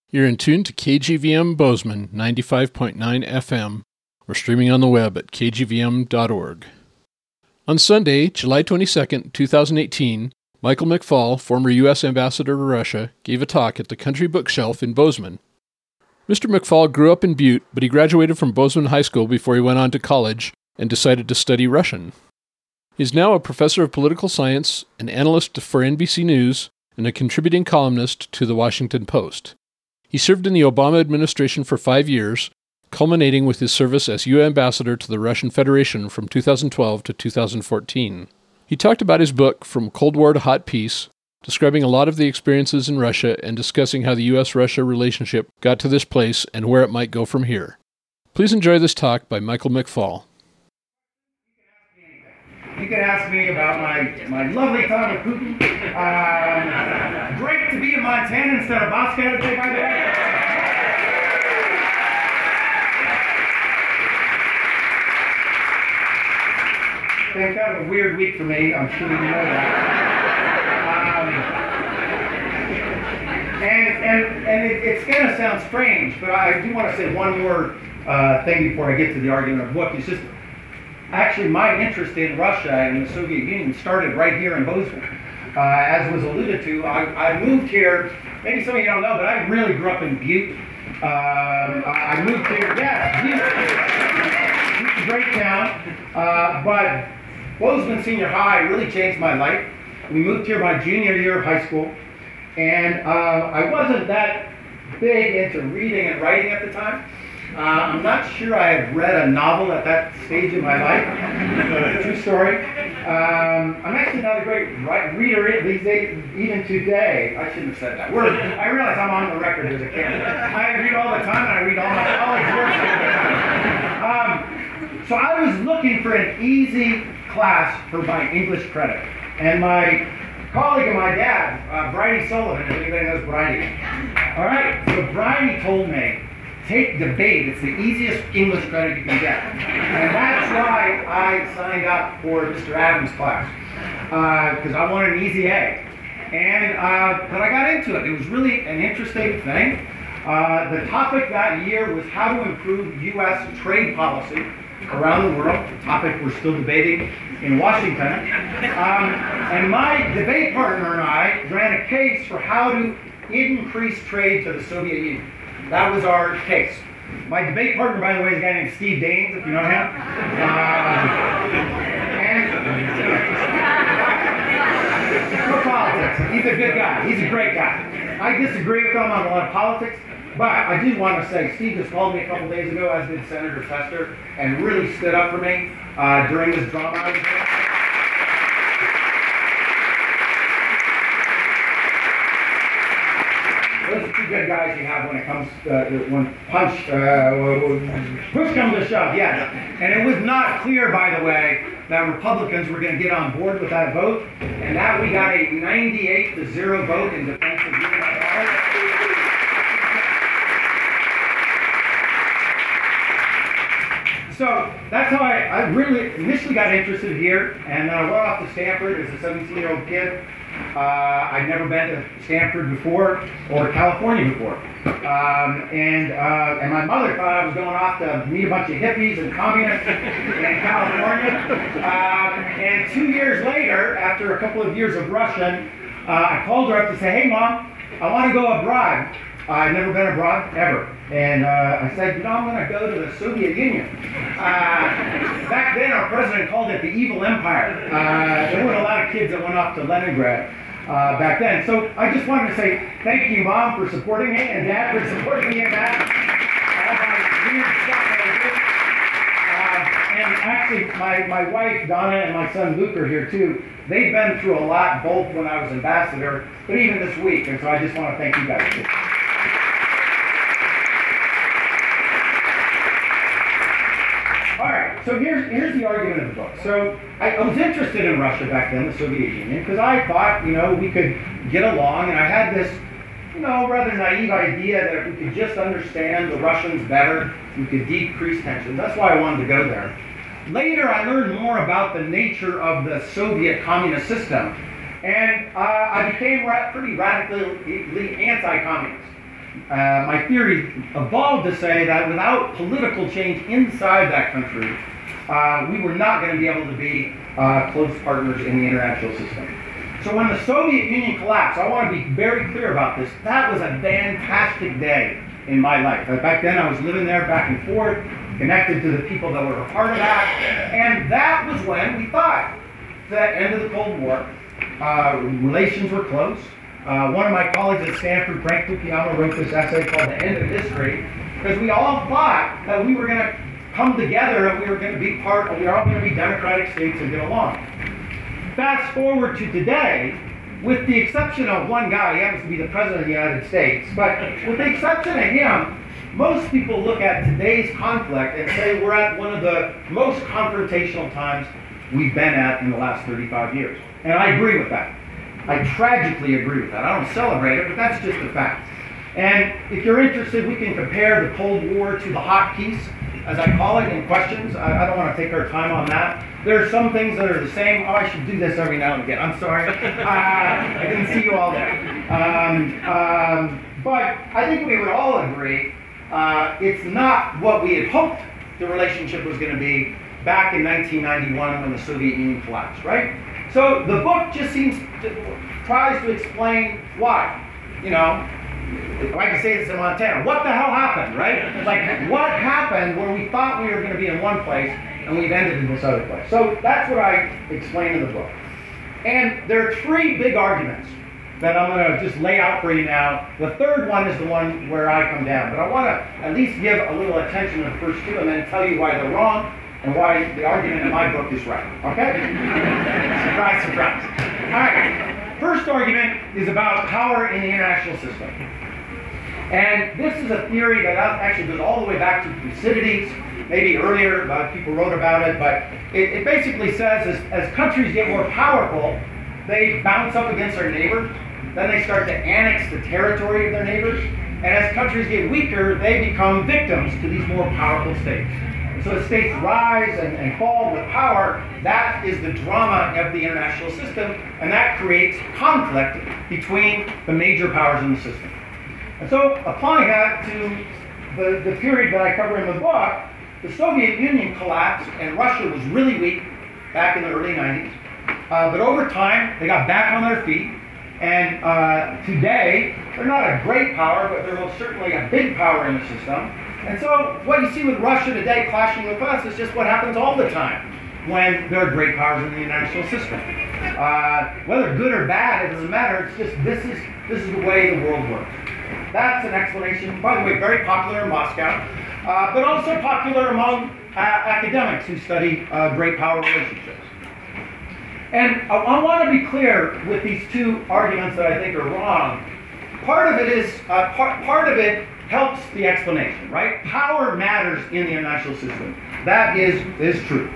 You're in tune to KGVM Bozeman 95.9 FM. We're streaming on the web at kgvm.org. On Sunday, July 22nd, 2018, Michael McFaul, former U.S. Ambassador to Russia, gave a talk at the Country Bookshelf in Bozeman. Mr. McFaul grew up in Butte, but he graduated from Bozeman High School before he went on to college and decided to study Russian. He's now a professor of political science, an analyst for NBC News, and a contributing columnist to The Washington Post. He served in the Obama administration for 5 years, culminating with his service as U.S. Ambassador to the Russian Federation from 2012 to 2014. He talked about his book, From Cold War to Hot Peace, describing a lot of the experiences in Russia and discussing how the U.S.-Russia relationship got to this place and where it might go from here. Please enjoy this talk by Michael McFaul. You can ask me about my lovely time with Putin. Great to be in Montana instead of Moscow today, by the way. It's been kind of a weird week for me. I'm sure you know that. It's going to sound strange, but I do want to say one more thing before I get to the argument of the book. It's just actually my interest in Russia and the Soviet Union started right here in Bozeman. As was alluded to, I moved here. Maybe some of you don't know, but I really grew up in Butte. I moved here. Yeah, Butte. It's a great town, but Bozeman Senior High really changed my life. We moved here my junior year of high school, and I wasn't that big into reading and writing at the time. I'm not sure I had read a novel at that stage in my life. True story. I'm actually not a great reader these days, even today. I shouldn't have said that word. I realize I'm on the record as a candidate. I read all the time, and I read all my college works all the time. So I was looking for an easy class for my English credit. And my colleague of my dad, Bridie Sullivan, if anybody knows Bridie. All right, so Bridie told me, take debate. It's the easiest English credit you can get. And that's why I signed up for Mr. Adams' class, because I wanted an easy A. But I got into it. It was really an interesting thing. The topic that year was how to improve U.S. trade policy around the world, a topic we're still debating in Washington. And my debate partner and I ran a case for how to increase trade to the Soviet Union. That was our case. My debate partner, by the way, is a guy named Steve Daines, if you know him. No politics. He's a good guy. He's a great guy. I disagree with him on a lot of politics, but I do want to say Steve just called me a couple days ago, as did Senator Tester, and really stood up for me during this drama I was in. Those are two good guys you have when it comes when push comes to shove, yes. And it was not clear, by the way, that Republicans were going to get on board with that vote, and that we got a 98-0 vote in defense of U.S. So that's how I really initially got interested here, and then I went off to Stanford as a 17-year-old kid. I'd never been to Stanford before or California before. And my mother thought I was going off to meet a bunch of hippies and communists in California. And 2 years later, after a couple of years of Russian, I called her up to say, hey, Mom, I want to go abroad. I've never been abroad, ever. And I said, I'm going to go to the Soviet Union. Back then, our president called it the evil empire. There were a lot of kids that went off to Leningrad back then. So I just wanted to say thank you, Mom, for supporting me, and Dad for supporting me in that. All my weird stuff that I do. And actually, my wife, Donna, and my son, Luke, are here, too. They've been through a lot, both when I was ambassador, but even this week. And so I just want to thank you guys, too. So here's the argument of the book. So I was interested in Russia back then, the Soviet Union, because I thought, we could get along, and I had this, rather naive idea that if we could just understand the Russians better, we could decrease tensions. That's why I wanted to go there. Later, I learned more about the nature of the Soviet communist system, and I became pretty radically anti-communist. my theory evolved to say that without political change inside that country, we were not going to be able to be close partners in the international system. So when the Soviet Union collapsed, I want to be very clear about this, that was a fantastic day in my life. Back then I was living there back and forth, connected to the people that were a part of that, and that was when we thought that end of the Cold War, relations were close. One of my colleagues at Stanford, Frank Fukuyama, wrote this essay called The End of History, because we all thought that we were going to come together and we were going to be we were all going to be democratic states and get along. Fast forward to today, with the exception of one guy, he happens to be the President of the United States, but with the exception of him, most people look at today's conflict and say we're at one of the most confrontational times we've been at in the last 35 years. And I agree with that. I tragically agree with that. I don't celebrate it, but that's just a fact. And if you're interested, we can compare the Cold War to the hotkeys, as I call it, in questions. I don't want to take our time on that. There are some things that are the same. Oh, I should do this every now and again. I'm sorry. I didn't see you all there. But I think we would all agree it's not what we had hoped the relationship was going to be back in 1991 when the Soviet Union collapsed, right? So the book just tries to explain why. You know, if I can say this in Montana, what the hell happened, right? Like, what happened where we thought we were going to be in one place and we've ended in this other place? So that's what I explain in the book. And there are three big arguments that I'm going to just lay out for you now. The third one is the one where I come down. But I want to at least give a little attention to the first two and then tell you why they're wrong and why the argument in my book is right. Okay? Surprise, surprise. All right. First argument is about power in the international system. And this is a theory that actually goes all the way back to Thucydides, maybe earlier, people wrote about it, but it basically says as countries get more powerful, they bounce up against their neighbors, then they start to annex the territory of their neighbors, and as countries get weaker, they become victims to these more powerful states. And so as states rise and fall with power, that is the drama of the international system, and that creates conflict between the major powers in the system. And so applying that to the period that I cover in the book, the Soviet Union collapsed and Russia was really weak back in the early 90s. But over time, they got back on their feet. And today, they're not a great power, but they're most certainly a big power in the system. And so what you see with Russia today clashing with us is just what happens all the time when there are great powers in the international system. Whether good or bad, it doesn't matter. It's just this is the way the world works. That's an explanation, by the way, very popular in Moscow, but also popular among academics who study great power relationships. And I want to be clear with these two arguments that I think are wrong. Part of it is part of it helps the explanation, right? Power matters in the international system. That is true.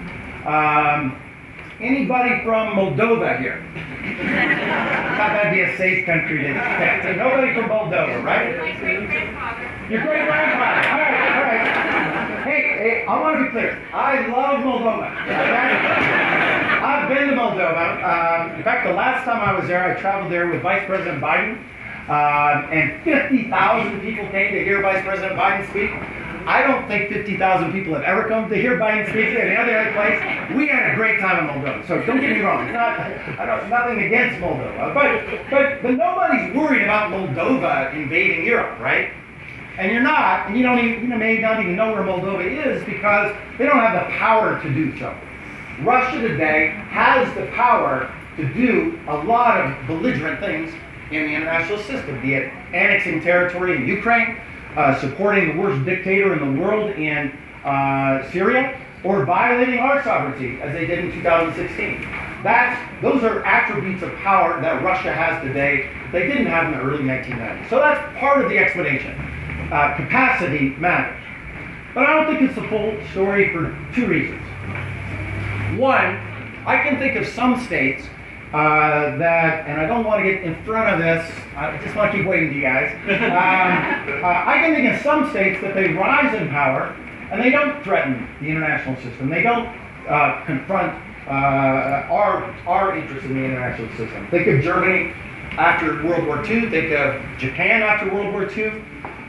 Anybody from Moldova here? Thought that'd be a safe country to pick. So nobody from Moldova, right? My great-grandfather. Your great-grandfather. All right. Hey, I want to be clear. I love Moldova. I've been to Moldova. In fact, the last time I was there, I traveled there with Vice President Biden, and 50,000 people came to hear Vice President Biden speak. I don't think 50,000 people have ever come to hear Biden speak in any other place. We had a great time in Moldova, so don't get me wrong. It's nothing against Moldova, but nobody's worried about Moldova invading Europe, right? And you're not, and you may not even know where Moldova is because they don't have the power to do so. Russia today has the power to do a lot of belligerent things in the international system, be it annexing territory in Ukraine, supporting the worst dictator in the world in Syria, or violating our sovereignty, as they did in 2016. Those are attributes of power that Russia has today they didn't have in the early 1990s. So that's part of the explanation. Capacity matters. But I don't think it's the full story for two reasons. One, I can think of some states that, and I don't want to get in front of this, I just want to keep waiting to you guys. I can think of some states that they rise in power and they don't threaten the international system. They don't confront our interests in the international system. Think of Germany after World War II. Think of Japan after World War II.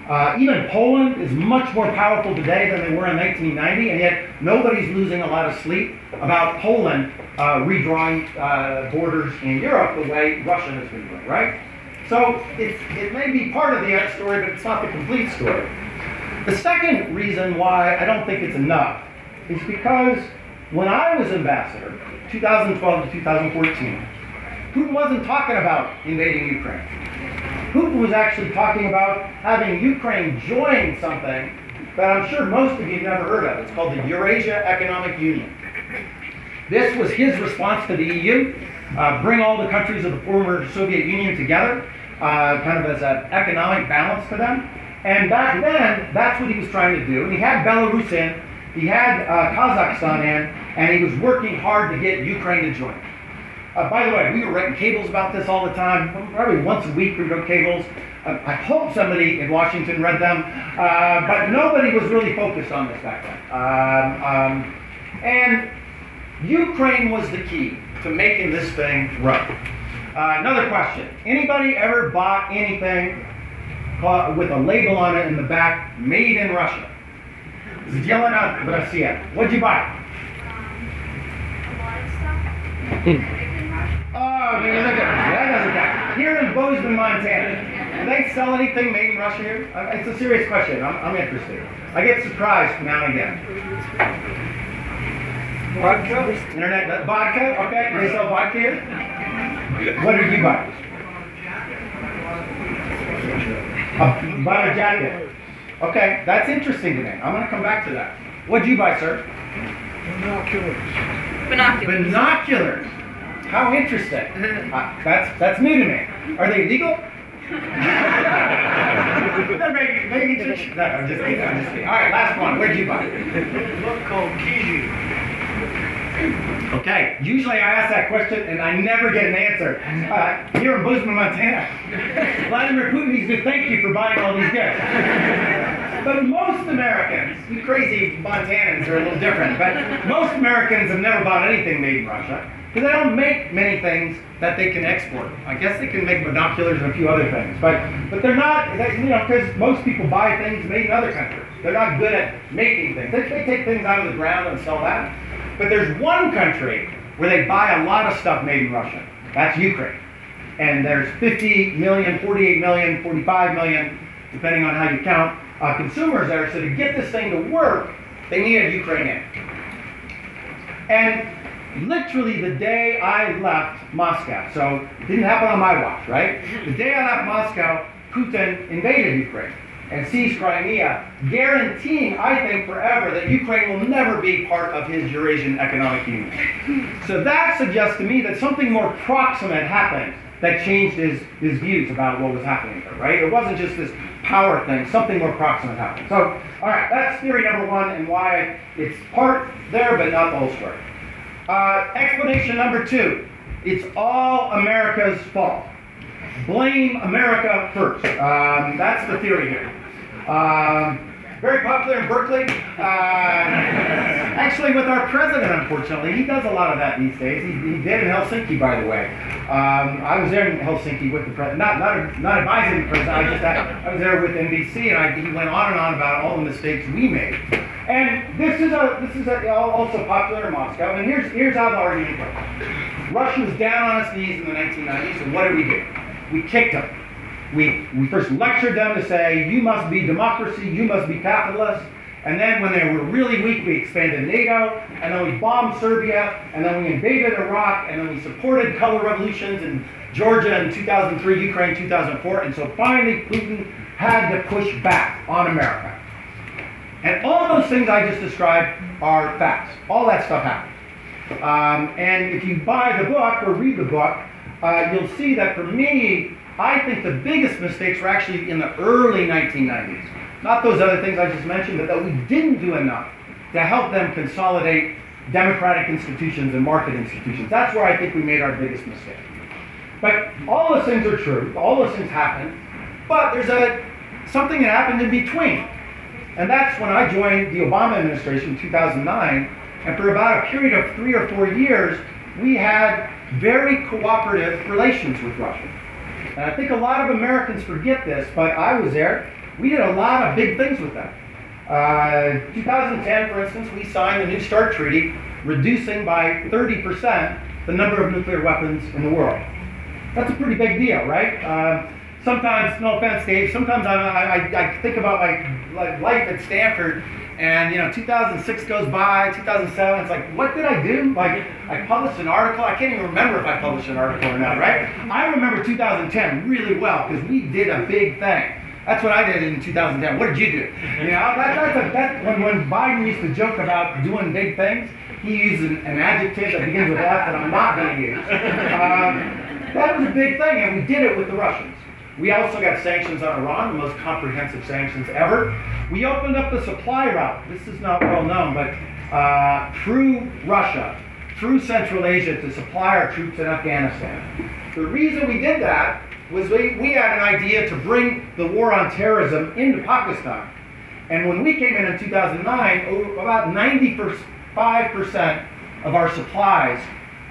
Even Poland is much more powerful today than they were in 1990, and yet nobody's losing a lot of sleep about Poland redrawing borders in Europe the way Russia has been doing, right? So it may be part of the story, but it's not the complete story. The second reason why I don't think it's enough is because when I was ambassador, 2012 to 2014, Putin wasn't talking about invading Ukraine. Putin was actually talking about having Ukraine join something that I'm sure most of you have never heard of. It's called the Eurasia Economic Union. This was his response to the EU, bring all the countries of the former Soviet Union together, kind of as an economic balance to them. And back then, that's what he was trying to do. And he had Belarus in, he had Kazakhstan in, and he was working hard to get Ukraine to join. By the way, we were writing cables about this all the time. Probably once a week we wrote cables. I hope somebody in Washington read them, but nobody was really focused on this back then. And Ukraine was the key to making this thing run. Another question. Anybody ever bought anything with a label on it in the back, made in Russia? Сделано в России. What'd you buy? A lot of stuff. Oh, look at that doesn't count. Here in Bozeman, Montana, do they sell anything made in Russia here? It's a serious question. I'm interested. I get surprised now and again. Vodka? Internet vodka? Okay, they sell vodka here? What did you buy? You bought a jacket. Okay, that's interesting to me. I'm going to come back to that. What did you buy, sir? Binoculars. Binoculars. How interesting. That's new to me. Are they legal? maybe just, no, I'm just kidding. All right, last one. What did you buy? A book called Kiju. Okay, usually I ask that question and I never get an answer. Here in Bozeman, Montana, Vladimir Putin needs to thank you for buying all these gifts. But most Americans, you crazy Montanans are a little different, but most Americans have never bought anything made in Russia because they don't make many things that they can export. I guess they can make binoculars and a few other things, but they're not, because most people buy things made in other countries. They're not good at making things. They take things out of the ground and sell that. But there's one country where they buy a lot of stuff made in Russia. That's Ukraine. And there's 50 million, 48 million, 45 million, depending on how you count, consumers there. So to get this thing to work, they needed Ukraine in. And literally the day I left Moscow, so it didn't happen on my watch, right? The day I left Moscow, Putin invaded Ukraine and seized Crimea, guaranteeing, I think, forever that Ukraine will never be part of his Eurasian Economic Union. So that suggests to me that something more proximate happened that changed his views about what was happening there, right? It wasn't just this power thing, something more proximate happened. So, all right, that's theory number one and why it's part there but not the whole story. Explanation number two, it's all America's fault. Blame America first. That's the theory here. Very popular in Berkeley. Actually, with our president, unfortunately, he does a lot of that these days. He did in Helsinki, by the way. I was there in Helsinki with the president, not advising the president. I was there with NBC, and he went on and on about all the mistakes we made. And this is also popular in Moscow. And here's how the argument goes. Russia was down on its knees in the 1990s, and what did we do? We kicked them. We first lectured them to say, you must be democracy, you must be capitalist. And then when they were really weak, we expanded NATO, and then we bombed Serbia, and then we invaded Iraq, and then we supported color revolutions in Georgia in 2003, Ukraine 2004. And so finally, Putin had to push back on America. And all those things I just described are facts. All that stuff happened. And if you buy the book or read the book, you'll see that for me, I think the biggest mistakes were actually in the early 1990s. Not those other things I just mentioned, but that we didn't do enough to help them consolidate democratic institutions and market institutions. That's where I think we made our biggest mistake. But all those things are true. All those things happened. But there's something that happened in between. And that's when I joined the Obama administration in 2009. And for about a period of 3 or 4 years, we had very cooperative relations with Russia. And I think a lot of Americans forget this, but I was there. We did a lot of big things with them. 2010, for instance, we signed the New START Treaty, reducing by 30% the number of nuclear weapons in the world. That's a pretty big deal, right? Sometimes, no offense, Dave, sometimes I think about my life at Stanford, and 2006 goes by, 2007, it's like, what did I do? Like, I published an article, I can't even remember if I published an article or not, right? I remember 2010 really well, because we did a big thing. That's what I did in 2010. What did you do? That's when Biden used to joke about doing big things, he used an adjective that begins with F that I'm not going to use. That was a big thing, and we did it with the Russians. We also got sanctions on Iran, the most comprehensive sanctions ever. We opened up the supply route. This is not well known, but through Russia, through Central Asia to supply our troops in Afghanistan. The reason we did that was we had an idea to bring the war on terrorism into Pakistan. And when we came in 2009, about 95% of our supplies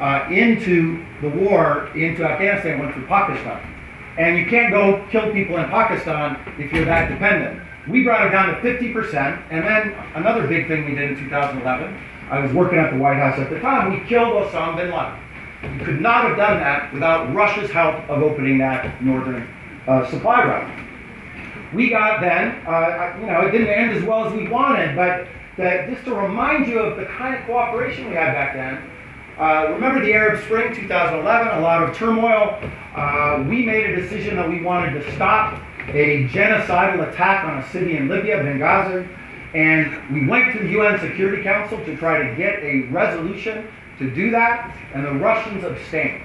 into the war, into Afghanistan, went through Pakistan. And you can't go kill people in Pakistan if you're that dependent. We brought it down to 50%, and then another big thing we did in 2011, I was working at the White House at the time, we killed Osama bin Laden. You could not have done that without Russia's help of opening that northern supply route. We got then, it didn't end as well as we wanted, but just to remind you of the kind of cooperation we had back then, remember the Arab Spring 2011, a lot of turmoil. We made a decision that we wanted to stop a genocidal attack on a city in Libya, Benghazi, and we went to the UN Security Council to try to get a resolution to do that, and the Russians abstained.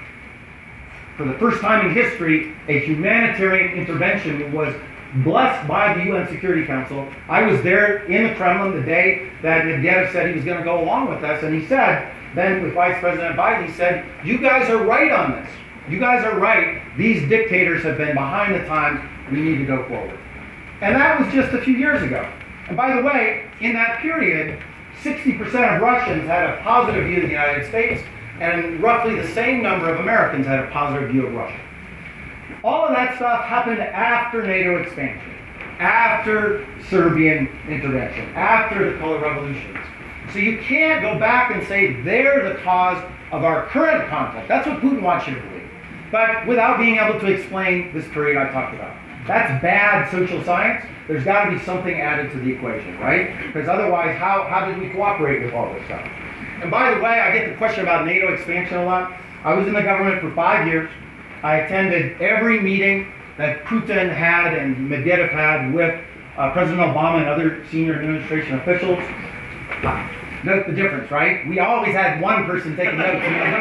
For the first time in history, a humanitarian intervention was blessed by the UN Security Council. I was there in the Kremlin the day that Medvedev said he was going to go along with us, and he said, then with Vice President Biden, he said, you guys are right on this. You guys are right. These dictators have been behind the times. We need to go forward. And that was just a few years ago. And by the way, in that period, 60% of Russians had a positive view of the United States, and roughly the same number of Americans had a positive view of Russia. All of that stuff happened after NATO expansion, after Serbian intervention, after the color revolutions. So you can't go back and say they're the cause of our current conflict. That's what Putin wants you to believe. But without being able to explain this period I talked about. That's bad social science. There's got to be something added to the equation, right? Because otherwise, how did we cooperate with all this stuff? And by the way, I get the question about NATO expansion a lot. I was in the government for 5 years. I attended every meeting that Putin had and Medvedev had with President Obama and other senior administration officials. Note the difference, right? We always had one person taking notes.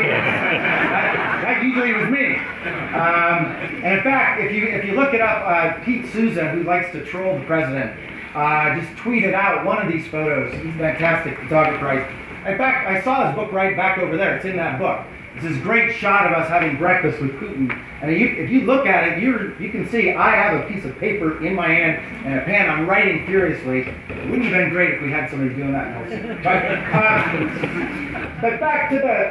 That usually was me. And in fact, if you look it up, Pete Souza, who likes to troll the president, just tweeted out one of these photos. He's a fantastic photographer. In fact, I saw his book right back over there. It's in that book. It's this great shot of us having breakfast with Putin. And if you look at it, you can see I have a piece of paper in my hand and a pen. I'm writing furiously. It wouldn't have been great if we had somebody doing that. But back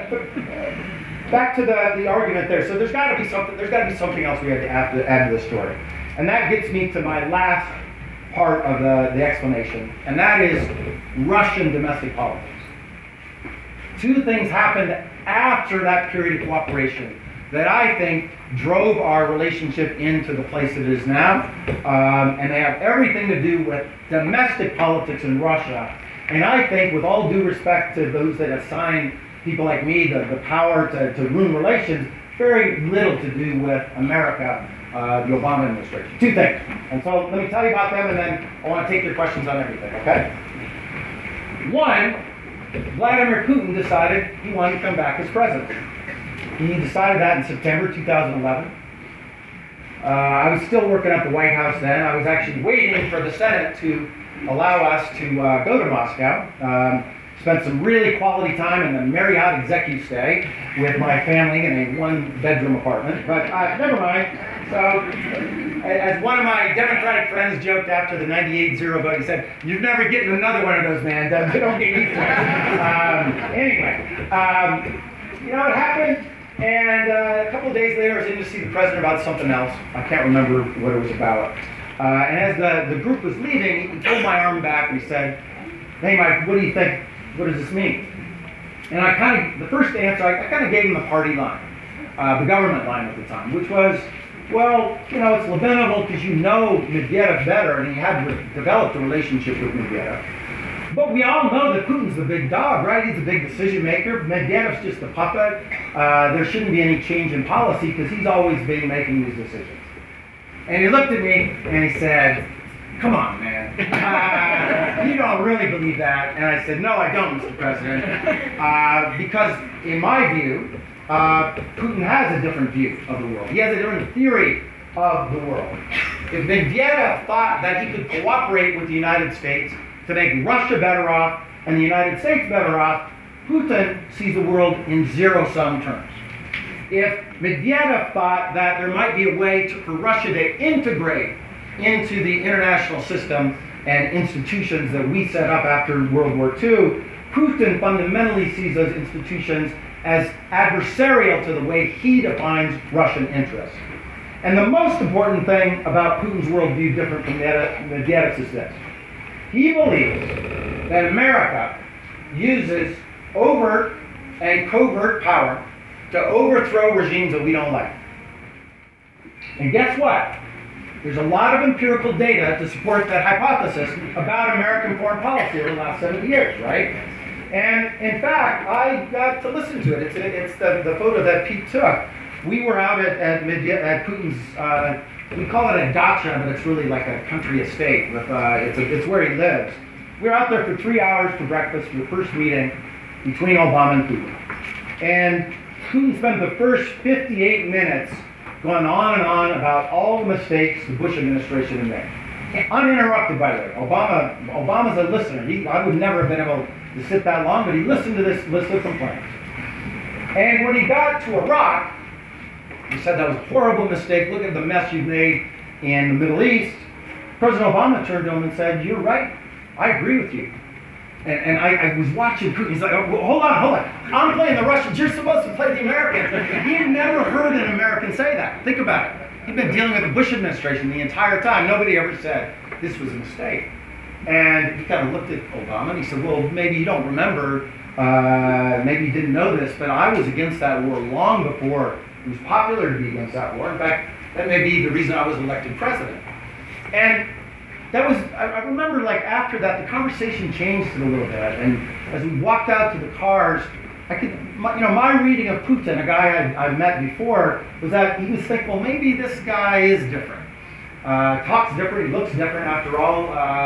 to the argument there. So there's got to be something. There's got to be something else we have to add to the story, and that gets me to my last part of the explanation, and that is Russian domestic politics. Two things happened after that period of cooperation that I think drove our relationship into the place it is now. And they have everything to do with domestic politics in Russia. And I think, with all due respect to those that assign people like me the power to ruin relations, very little to do with America, the Obama administration. Two things. And so let me tell you about them, and then I want to take your questions on everything, okay? One, Vladimir Putin decided he wanted to come back as president. He decided that in September 2011. I was still working at the White House then. I was actually waiting for the Senate to allow us to go to Moscow. Spent some really quality time in the Marriott executive stay with my family in a one-bedroom apartment. But never mind. So, as one of my Democratic friends joked after the 98-0 vote, he said, "You're never getting another one of those, man. Don't get used to it." Anyway, it happened. And a couple of days later, I was in to see the president about something else. I can't remember what it was about. And as the group was leaving, he pulled my arm back and he said, "Hey, Mike, what do you think? What does this mean?" And the first answer, I kind of gave him the party line, the government line at the time, which was, well, it's Levinovil because you know Medvedev better, and he had developed a relationship with Medvedev. But we all know that Putin's the big dog, right? He's the big decision maker. Medvedev's just a puppet. There shouldn't be any change in policy because he's always been making these decisions. And he looked at me and he said, "Come on, man. You don't really believe that." And I said, "No, I don't, Mr. President. Because in my view, Putin has a different view of the world. He has a different theory of the world. If Medvedev thought that he could cooperate with the United States to make Russia better off and the United States better off, Putin sees the world in zero-sum terms. If Medvedev thought that there might be a way for Russia to integrate into the international system and institutions that we set up after World War II, Putin fundamentally sees those institutions as adversarial to the way he defines Russian interests. And the most important thing about Putin's worldview, different from Medvedev's, is this. He believes that America uses overt and covert power to overthrow regimes that we don't like. And guess what? There's a lot of empirical data to support that hypothesis about American foreign policy over the last 70 years, right? And in fact, I got to listen to it. It's the photo that Pete took. We were out at Putin's, we call it a dacha, but it's really like a country estate. It's where he lives. We were out there for 3 hours for breakfast for the first meeting between Obama and Putin. And Putin spent the first 58 minutes going on and on about all the mistakes the Bush administration had made. Uninterrupted, by the way. Obama's a listener. I would never have been able to sit that long, but he listened to this list of complaints. And when he got to Iraq, he said that was a horrible mistake. Look at the mess you've made in the Middle East. President Obama turned to him and said, "You're right. I agree with you." And I was watching Putin. He's like, "Oh, hold on. I'm playing the Russians. You're supposed to play the Americans." He had never heard an American say that. Think about it. He'd been dealing with the Bush administration the entire time. Nobody ever said this was a mistake. And he kind of looked at Obama and he said, "Well, maybe you don't remember. Maybe you didn't know this, but I was against that war long before it was popular to be against that war. In fact, that may be the reason I was elected president." And that was, I remember like after that, the conversation changed a little bit. And as we walked out to the cars, my reading of Putin, a guy I've met before, was that he was thinking, well, maybe this guy is different. Talks different, he looks different after all.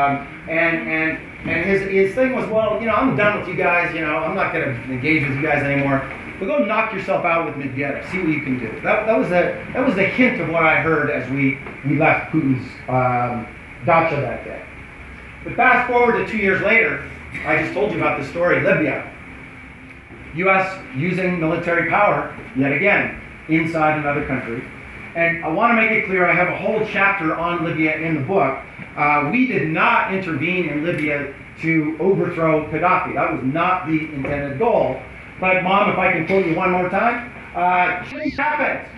And his thing was, well, I'm done with you guys, I'm not going to engage with you guys anymore. But go knock yourself out with Medvedev, see what you can do. That was the hint of what I heard as we left Putin's dacha that day. But fast forward to 2 years later, I just told you about the story, Libya. U.S. using military power, yet again, inside another country. And I want to make it clear, I have a whole chapter on Libya in the book. We did not intervene in Libya to overthrow Gaddafi. That was not the intended goal. But Mom, if I can quote you one more time, change happens.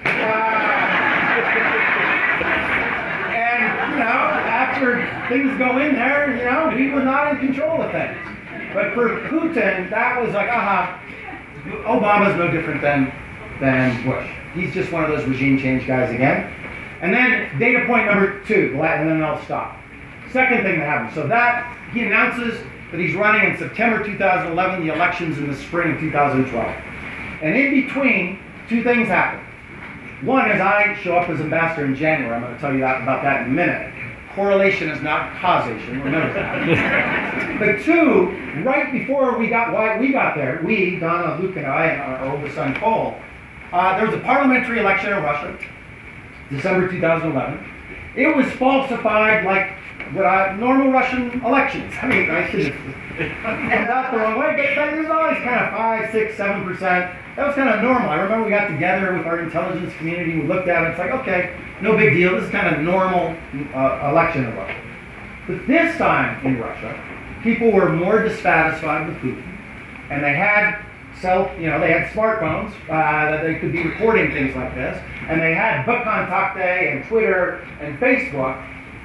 And, after things go in there, we were not in control of things. But for Putin, that was like, Obama's no different than Bush. He's just one of those regime change guys again. And then data point number 2, and then I'll stop. Second thing that happened. So that he announces that he's running in September 2011, the elections in the spring of 2012. And in between, 2 things happen. One is I show up as ambassador in January. I'm going to tell you about that in a minute. Correlation is not causation, remember that. But 2, right before we got there, Donna, Luke, and I, and our oldest son, Cole, there was a parliamentary election in Russia, December 2011. It was falsified like normal Russian elections. I mean, I should have ended up the wrong way, but there's always kind of 5, 6, 7%. That was kind of normal. I remember we got together with our intelligence community, we looked at it, it's like, okay, no big deal, this is kind of normal election in Russia. But this time in Russia, people were more dissatisfied with Putin, and they had they had smartphones that they could be recording things like this, and they had Book Contact Day and Twitter and Facebook,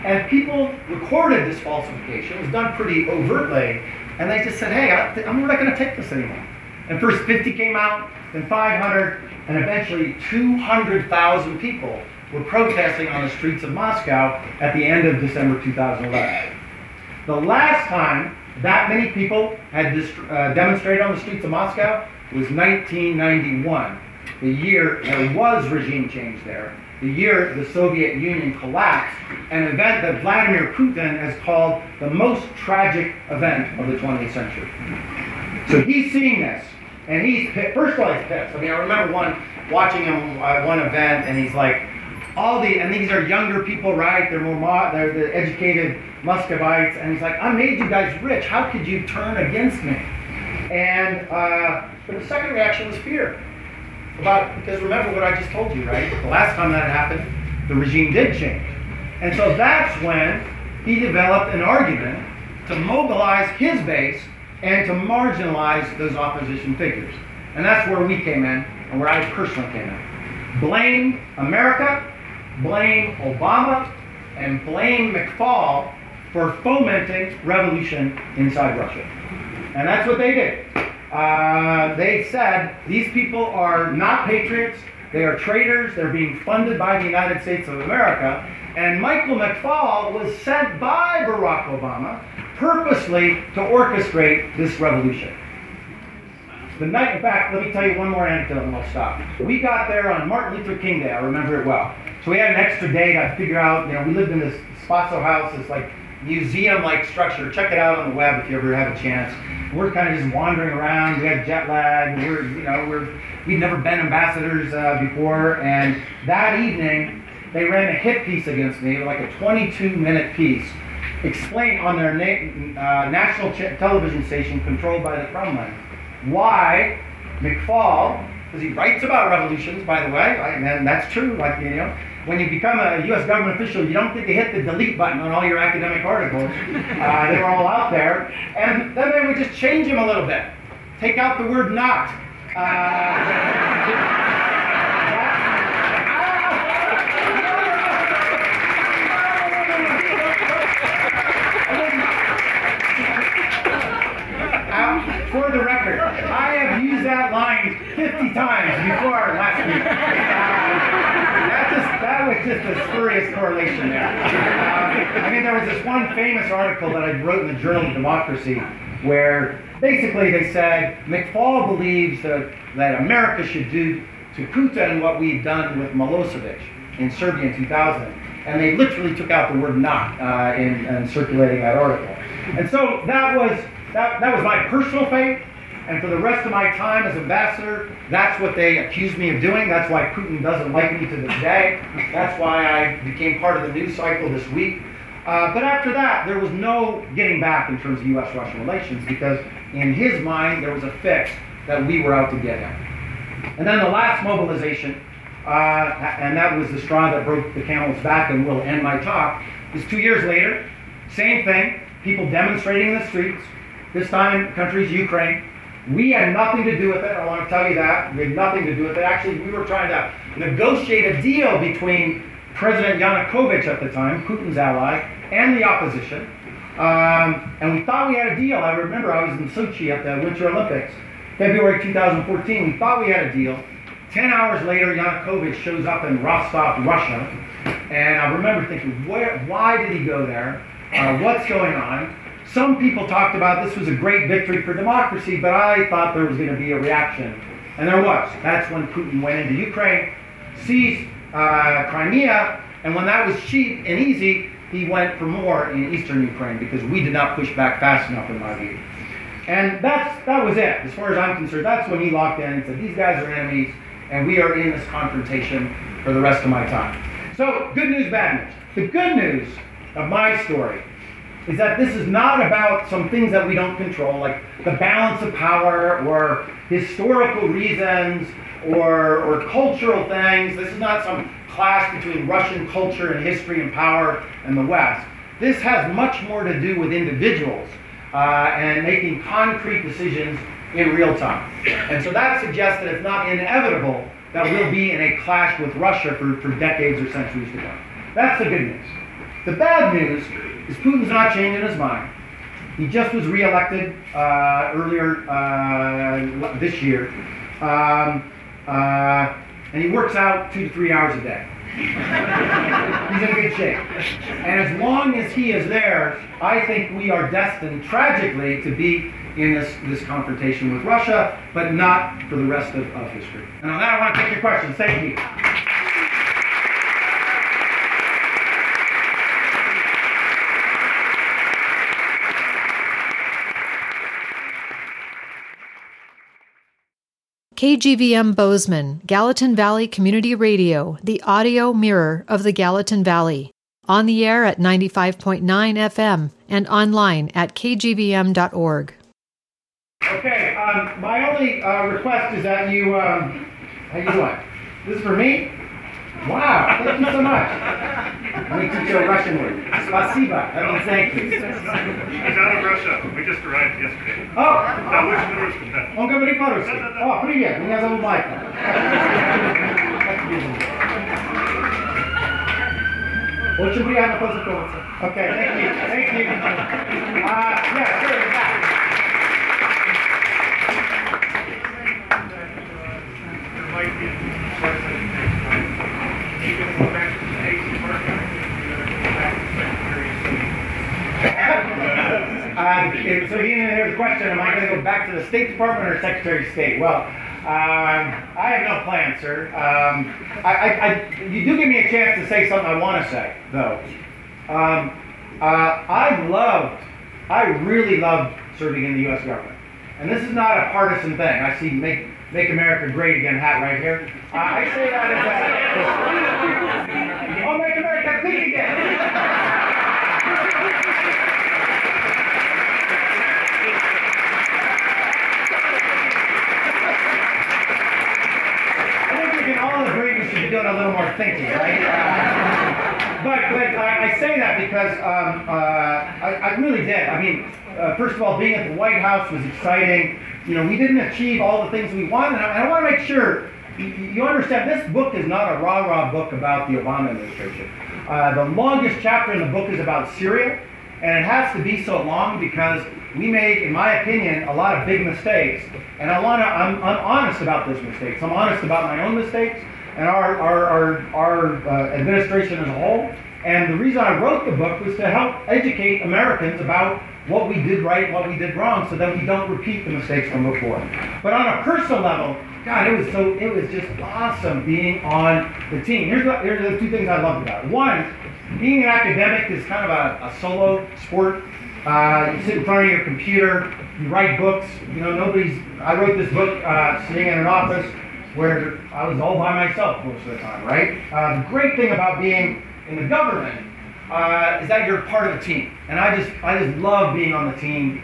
And people recorded this falsification. It was done pretty overtly. And they just said, hey, I'm not going to take this anymore. And first 50 came out, then 500, and eventually 200,000 people were protesting on the streets of Moscow at the end of December 2011. The last time that many people had demonstrated on the streets of Moscow was 1991, the year there was regime change there, the year the Soviet Union collapsed, an event that Vladimir Putin has called the most tragic event of the 20th century. So he's seeing this, and he's pissed. First of all, he's pissed. I mean, I remember watching him at one event, and he's like, and these are younger people, right? They're they're the educated Muscovites, and he's like, I made you guys rich. How could you turn against me? And but the second reaction was fear. Because remember what I just told you, right? The last time that happened, the regime did change. And so that's when he developed an argument to mobilize his base and to marginalize those opposition figures. And that's where we came in, and where I personally came in. Blame America, blame Obama, and blame McFaul for fomenting revolution inside Russia. And that's what they did. They said these people are not patriots, they are traitors, they're being funded by the United States of America, and Michael McFaul was sent by Barack Obama purposely to orchestrate this revolution. In fact, let me tell you one more anecdote and we'll stop. We got there on Martin Luther King Day, I remember it well. So we had an extra day to figure out, we lived in this Spasso house, this like museum-like structure. Check it out on the web if you ever have a chance. We're kind of just wandering around. We had jet lag. We'd never been ambassadors before. And that evening, they ran a hit piece against me, like a 22-minute piece, explain on their national television station controlled by the Kremlin why McFaul, because he writes about revolutions, by the way, and that's true. When you become a U.S. government official, you don't get to hit the delete button on all your academic articles. They were all out there. And then they would just change them a little bit. Take out the word not. For the record, I have used that line 50 times before last week. That was just a spurious correlation there. There was this one famous article that I wrote in the Journal of Democracy where basically they said McFaul believes that America should do to Putin what we've done with Milosevic in Serbia in 2000. And they literally took out the word not in circulating that article. And so that was my personal faith. And for the rest of my time as ambassador, that's what they accused me of doing. That's why Putin doesn't like me to this day. That's why I became part of the news cycle this week. But after that, there was no getting back in terms of U.S.-Russian relations because in his mind, there was a fix that we were out to get him. And then the last mobilization, and that was the straw that broke the camel's back and will end my talk, is 2 years later. Same thing, people demonstrating in the streets. This time, the country's Ukraine. We had nothing to do with it, I want to tell you that. We had nothing to do with it. Actually, we were trying to negotiate a deal between President Yanukovych at the time, Putin's ally, and the opposition. And we thought we had a deal. I remember I was in Sochi at the Winter Olympics, February 2014. We thought we had a deal. 10 hours later, Yanukovych shows up in Rostov, Russia. And I remember thinking, why did he go there? What's going on? Some people talked about this was a great victory for democracy, but I thought there was going to be a reaction. And there was. That's when Putin went into Ukraine, seized Crimea, and when that was cheap and easy, he went for more in eastern Ukraine because we did not push back fast enough in my view. And that was it. As far as I'm concerned, that's when he locked in and said, these guys are enemies, and we are in this confrontation for the rest of my time. So, good news, bad news. The good news of my story is that this is not about some things that we don't control, like the balance of power or historical reasons or cultural things. This is not some clash between Russian culture and history and power and the West. This has much more to do with individuals and making concrete decisions in real time. And so that suggests that it's not inevitable that we'll be in a clash with Russia for decades or centuries to come. That's the good news. The bad news is Putin's not changing his mind. He just was reelected earlier this year, and he works out 2 to 3 hours a day. He's in good shape. And as long as he is there, I think we are destined, tragically, to be in this confrontation with Russia, but not for the rest of history. And on that, I want to take your questions. Thank you. KGVM Bozeman, Gallatin Valley Community Radio, the audio mirror of the Gallatin Valley. On the air at 95.9 FM and online at kgvm.org. Okay, my only request is that you, how you doing? This is for me? Wow, thank you so much. Let me teach you a Russian word. Spasiba, that means thank you. He's out of Russia. We just arrived yesterday. Oh! Да, очень русский, да. Он говорит по-русски. О, привет, меня зовут Майкл. Очень приятно познакомиться. Okay, thank you. Thank you. Yeah, sure, yeah. There might be you can go back to the State Department. You're going to go back to Secretary of State. So here's the question, am I going to go back to the State Department or Secretary of State? Well, I have no plan, sir. You do give me a chance to say something I want to say, though. I really loved serving in the U.S. government. And this is not a partisan thing. I see Make America Great Again hat right here. I say that as a... Oh, Make America Great Again! We can all agree we should be doing a little more thinking, right? But I say that because I really did. I mean, first of all, being at the White House was exciting. You know, we didn't achieve all the things we wanted. And I want to make sure you understand this book is not a rah-rah book about the Obama administration. The longest chapter in the book is about Syria, and it has to be so long because we made, in my opinion, a lot of big mistakes. And I'm honest about those mistakes. I'm honest about my own mistakes and our administration as a whole. And the reason I wrote the book was to help educate Americans about what we did right, what we did wrong, so that we don't repeat the mistakes from before. But on a personal level, God, it was just awesome being on the team. Here's the two things I loved about it. One, being an academic is kind of a solo sport. You sit in front of your computer, you write books. You know, I wrote this book sitting in an office where I was all by myself most of the time, right? The great thing about being in the government is that you're part of a team. And I just love being on the team,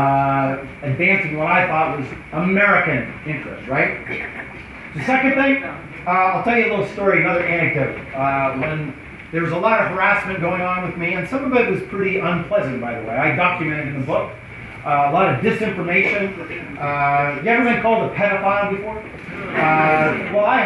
advancing what I thought was American interest, right? The second thing, I'll tell you a little story, another anecdote. When there was a lot of harassment going on with me, and some of it was pretty unpleasant, by the way. I documented in the book a lot of disinformation. You ever been called a pedophile before? Well, I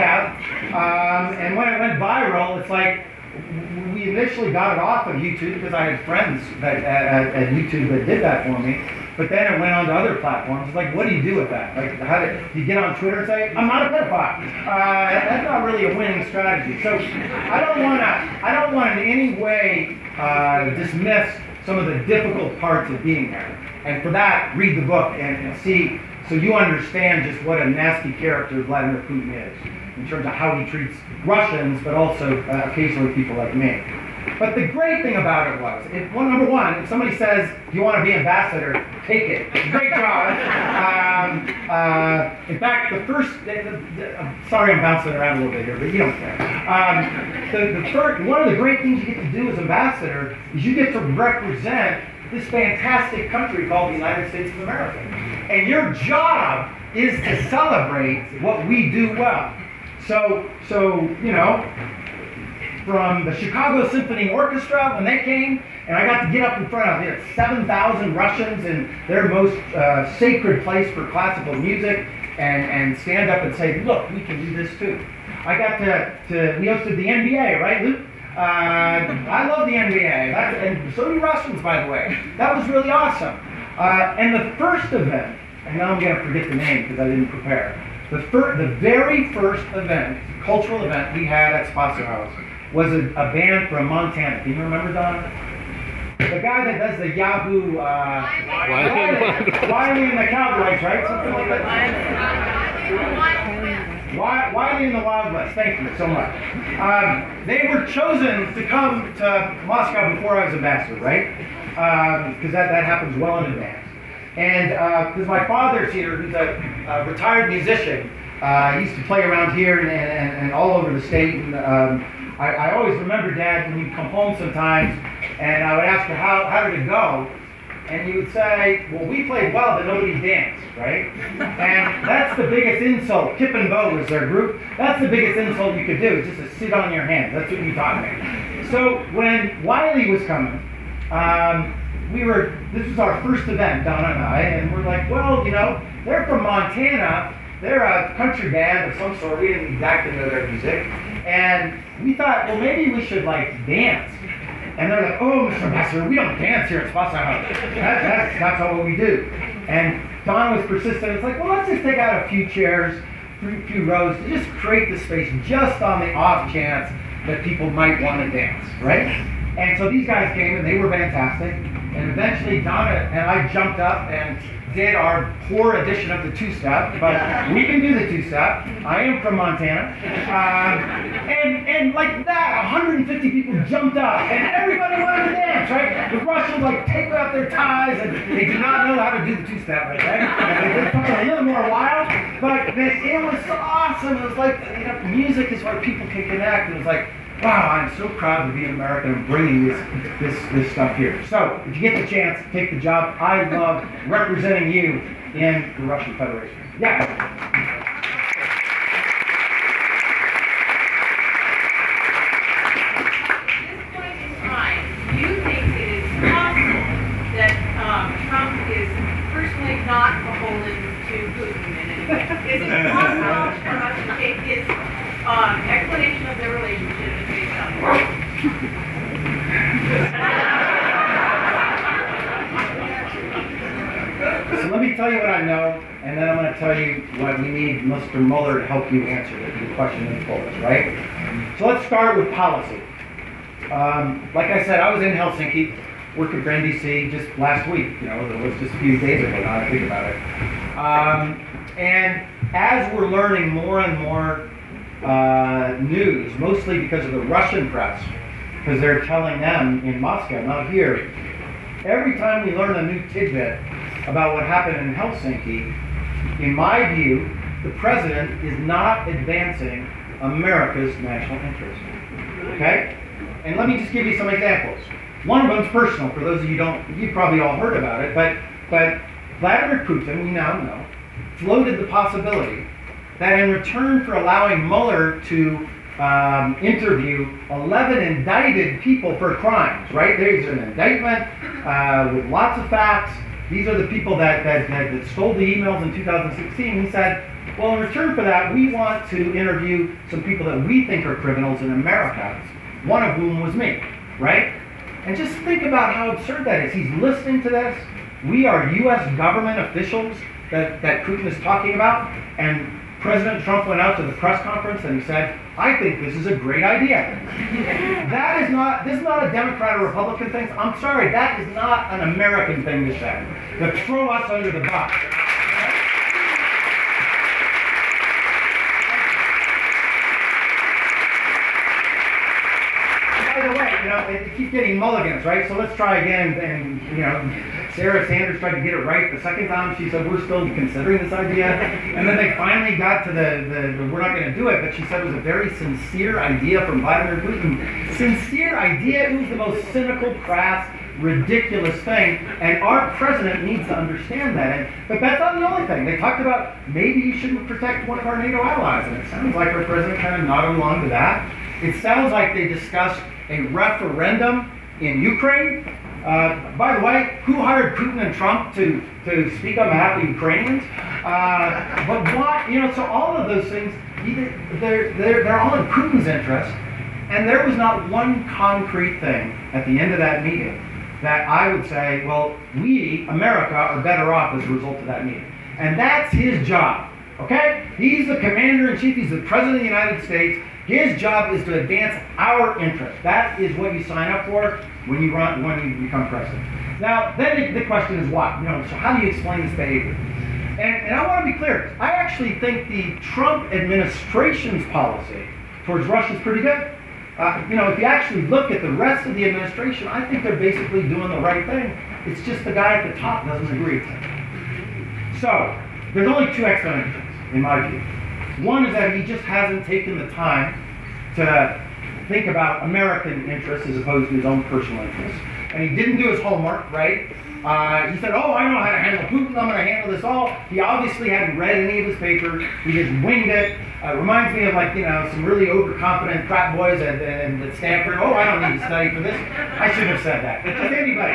have. And when it went viral, it's like, we initially got it off of YouTube because I had friends at YouTube that did that for me. But then it went on to other platforms. It's like, what do you do with that? Like, how do you get on Twitter and say, I'm not a pedophile? That's not really a winning strategy. So I don't want in any way dismiss some of the difficult parts of being there. And for that, read the book and see, so you understand just what a nasty character Vladimir Putin is in terms of how he treats Russians, but also occasionally people like me. But the great thing about it was, number one, if somebody says, you want to be ambassador, take it. Great job. In fact, sorry I'm bouncing around a little bit here, but you don't care. One of the great things you get to do as ambassador is you get to represent this fantastic country called the United States of America. And your job is to celebrate what we do well. So you know, from the Chicago Symphony Orchestra when they came, and I got to get up in front of 7,000 Russians in their most sacred place for classical music and stand up and say, look, we can do this too. I got we hosted the NBA, right, Luke? I love the NBA, and so do Russians, by the way. That was really awesome. And the first event, and now I'm going to forget the name because I didn't prepare. The very first event, cultural event we had at Spottswood House was a band from Montana. Can you remember, Don? The guy that does the Yahoo, Wiley and the Cowboys, right? Something like that. Wiley and the Wild West. Thank you so much. They were chosen to come to Moscow before I was ambassador, right? Because that happens well in advance. And because my father's here, who's a retired musician, he used to play around here and all over the state. And I always remember Dad when he'd come home sometimes, and I would ask her, how did it go? And he would say, well, we played well, but nobody danced, right? And that's the biggest insult. Kip and Bo was their group. That's the biggest insult you could do, just to sit on your hands. That's what you taught me. So when Wiley was coming, this was our first event, Donna and I, and we're like, well, they're from Montana. They're a country band of some sort. We didn't exactly know their music. And we thought, well, maybe we should, dance. And they're like, oh, Mr. Ambassador, we don't dance here at Spottswood House. That's not what we do. And Don was persistent. It's like, well, let's just take out a few chairs, a few rows, to just create the space just on the off chance that people might want to dance, right? And so these guys came, and they were fantastic. And eventually, Donna and I jumped up and did our poor edition of the two-step, but we can do the two-step. I am from Montana. And like that, 150 people jumped up, and everybody wanted to dance, right? The Russians, take out their ties, and they do not know how to do the two-step, right? They did something a little more wild, but it was so awesome. It was like, music is where people can connect. It was like, wow, I'm so proud to be an American and bringing this stuff here. So, if you get the chance, take the job. I love representing you in the Russian Federation. Yeah. At this point in time, do you think it is possible that Trump is personally not beholden to Putin in any way? Is it possible for us to take his explanation of their relationship as based on So let me tell you what I know, and then I'm going to tell you what we need Mr. Mueller to help you answer the question in full, right? So let's start with policy. Like I said, I was in Helsinki, working for NBC just last week. It was just a few days ago now I think about it. And as we're learning more and more news, mostly because of the Russian press, because they're telling them in Moscow, not here. Every time we learn a new tidbit about what happened in Helsinki, in my view, the president is not advancing America's national interest. Okay? And let me just give you some examples. One of them's personal. For those of you you've probably all heard about it, but Vladimir Putin, we now know, floated the possibility that in return for allowing Mueller to interview 11 indicted people for crimes, right? There's an indictment with lots of facts. These are the people that stole the emails in 2016. He said, well, in return for that, we want to interview some people that we think are criminals in America, one of whom was me, right? And just think about how absurd that is. He's listening to this. We are U.S. government officials that Putin is talking about, and President Trump went out to the press conference and he said, I think this is a great idea. This is not a Democrat or Republican thing. I'm sorry, that is not an American thing to say. To throw us under the bus. By the way, they keep getting mulligans, right? So let's try again. And Sarah Sanders tried to get it right the second time. She said, we're still considering this idea. And then they finally got to the we're not going to do it, but she said it was a very sincere idea from Vladimir Putin. Sincere idea. It was the most cynical, crass, ridiculous thing. And our president needs to understand that. But that's not the only thing. They talked about maybe you shouldn't protect one of our NATO allies. And it sounds like our president kind of nodded along to that. It sounds like they discussed a referendum in Ukraine. By the way, who hired Putin and Trump to speak on behalf of Ukrainians? But what, so all of those things, they're all in Putin's interest. And there was not one concrete thing at the end of that meeting that I would say, well, we, America, are better off as a result of that meeting. And that's his job, okay? He's the commander-in-chief, he's the president of the United States. His job is to advance our interests. That is what you sign up for when you become president. Now, then the question is why? So how do you explain this behavior? And I want to be clear. I actually think the Trump administration's policy towards Russia is pretty good. If you actually look at the rest of the administration, I think they're basically doing the right thing. It's just the guy at the top doesn't agree. So, there's only two explanations, in my view. One is that he just hasn't taken the time to think about American interests as opposed to his own personal interests. And he didn't do his homework, right? He said, oh, I know how to handle Putin, I'm going to handle this all. He obviously hadn't read any of his papers. He just winged it. Reminds me of some really overconfident frat boys at Stanford. Oh, I don't need to study for this. I shouldn't have said that. But just anybody.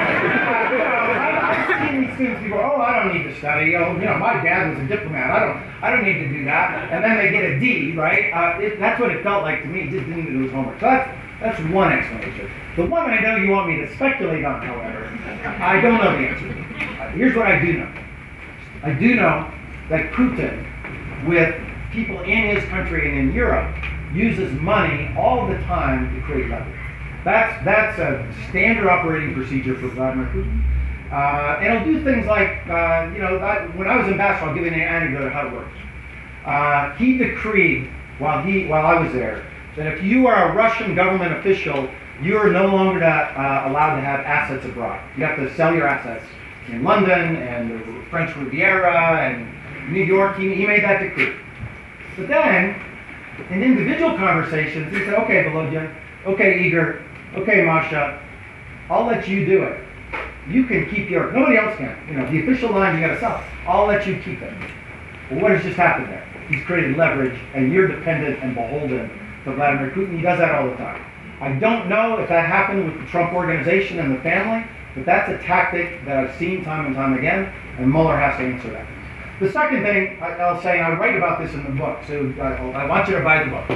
I've seen these students before. Oh, I don't need to study. My dad was a diplomat. I don't need to do that. And then they get a D, right? That's what it felt like to me. He just didn't do his homework. So that's one explanation. The one I know you want me to speculate on, however, I don't know the answer. Here's what I do know. I do know that Putin, with people in his country and in Europe, uses money all the time to create leverage. That's a standard operating procedure for Vladimir Putin. And he'll do things like, when I was ambassador, I'll give you an anecdote of how it works. He decreed, while I was there, that if you are a Russian government official, you are no longer allowed to have assets abroad. You have to sell your assets in London and the French Riviera and New York. He made that decree. But then, in individual conversations, he said, okay, Volodya, okay, Igor, okay, Masha, I'll let you do it. You can keep nobody else can. The official line you gotta sell. I'll let you keep it. Well, what has just happened there? He's created leverage, and you're dependent and beholden to Vladimir Putin. He does that all the time. I don't know if that happened with the Trump organization and the family, but that's a tactic that I've seen time and time again, and Mueller has to answer that. The second thing I'll say, and I write about this in the book, so I want you to buy the book.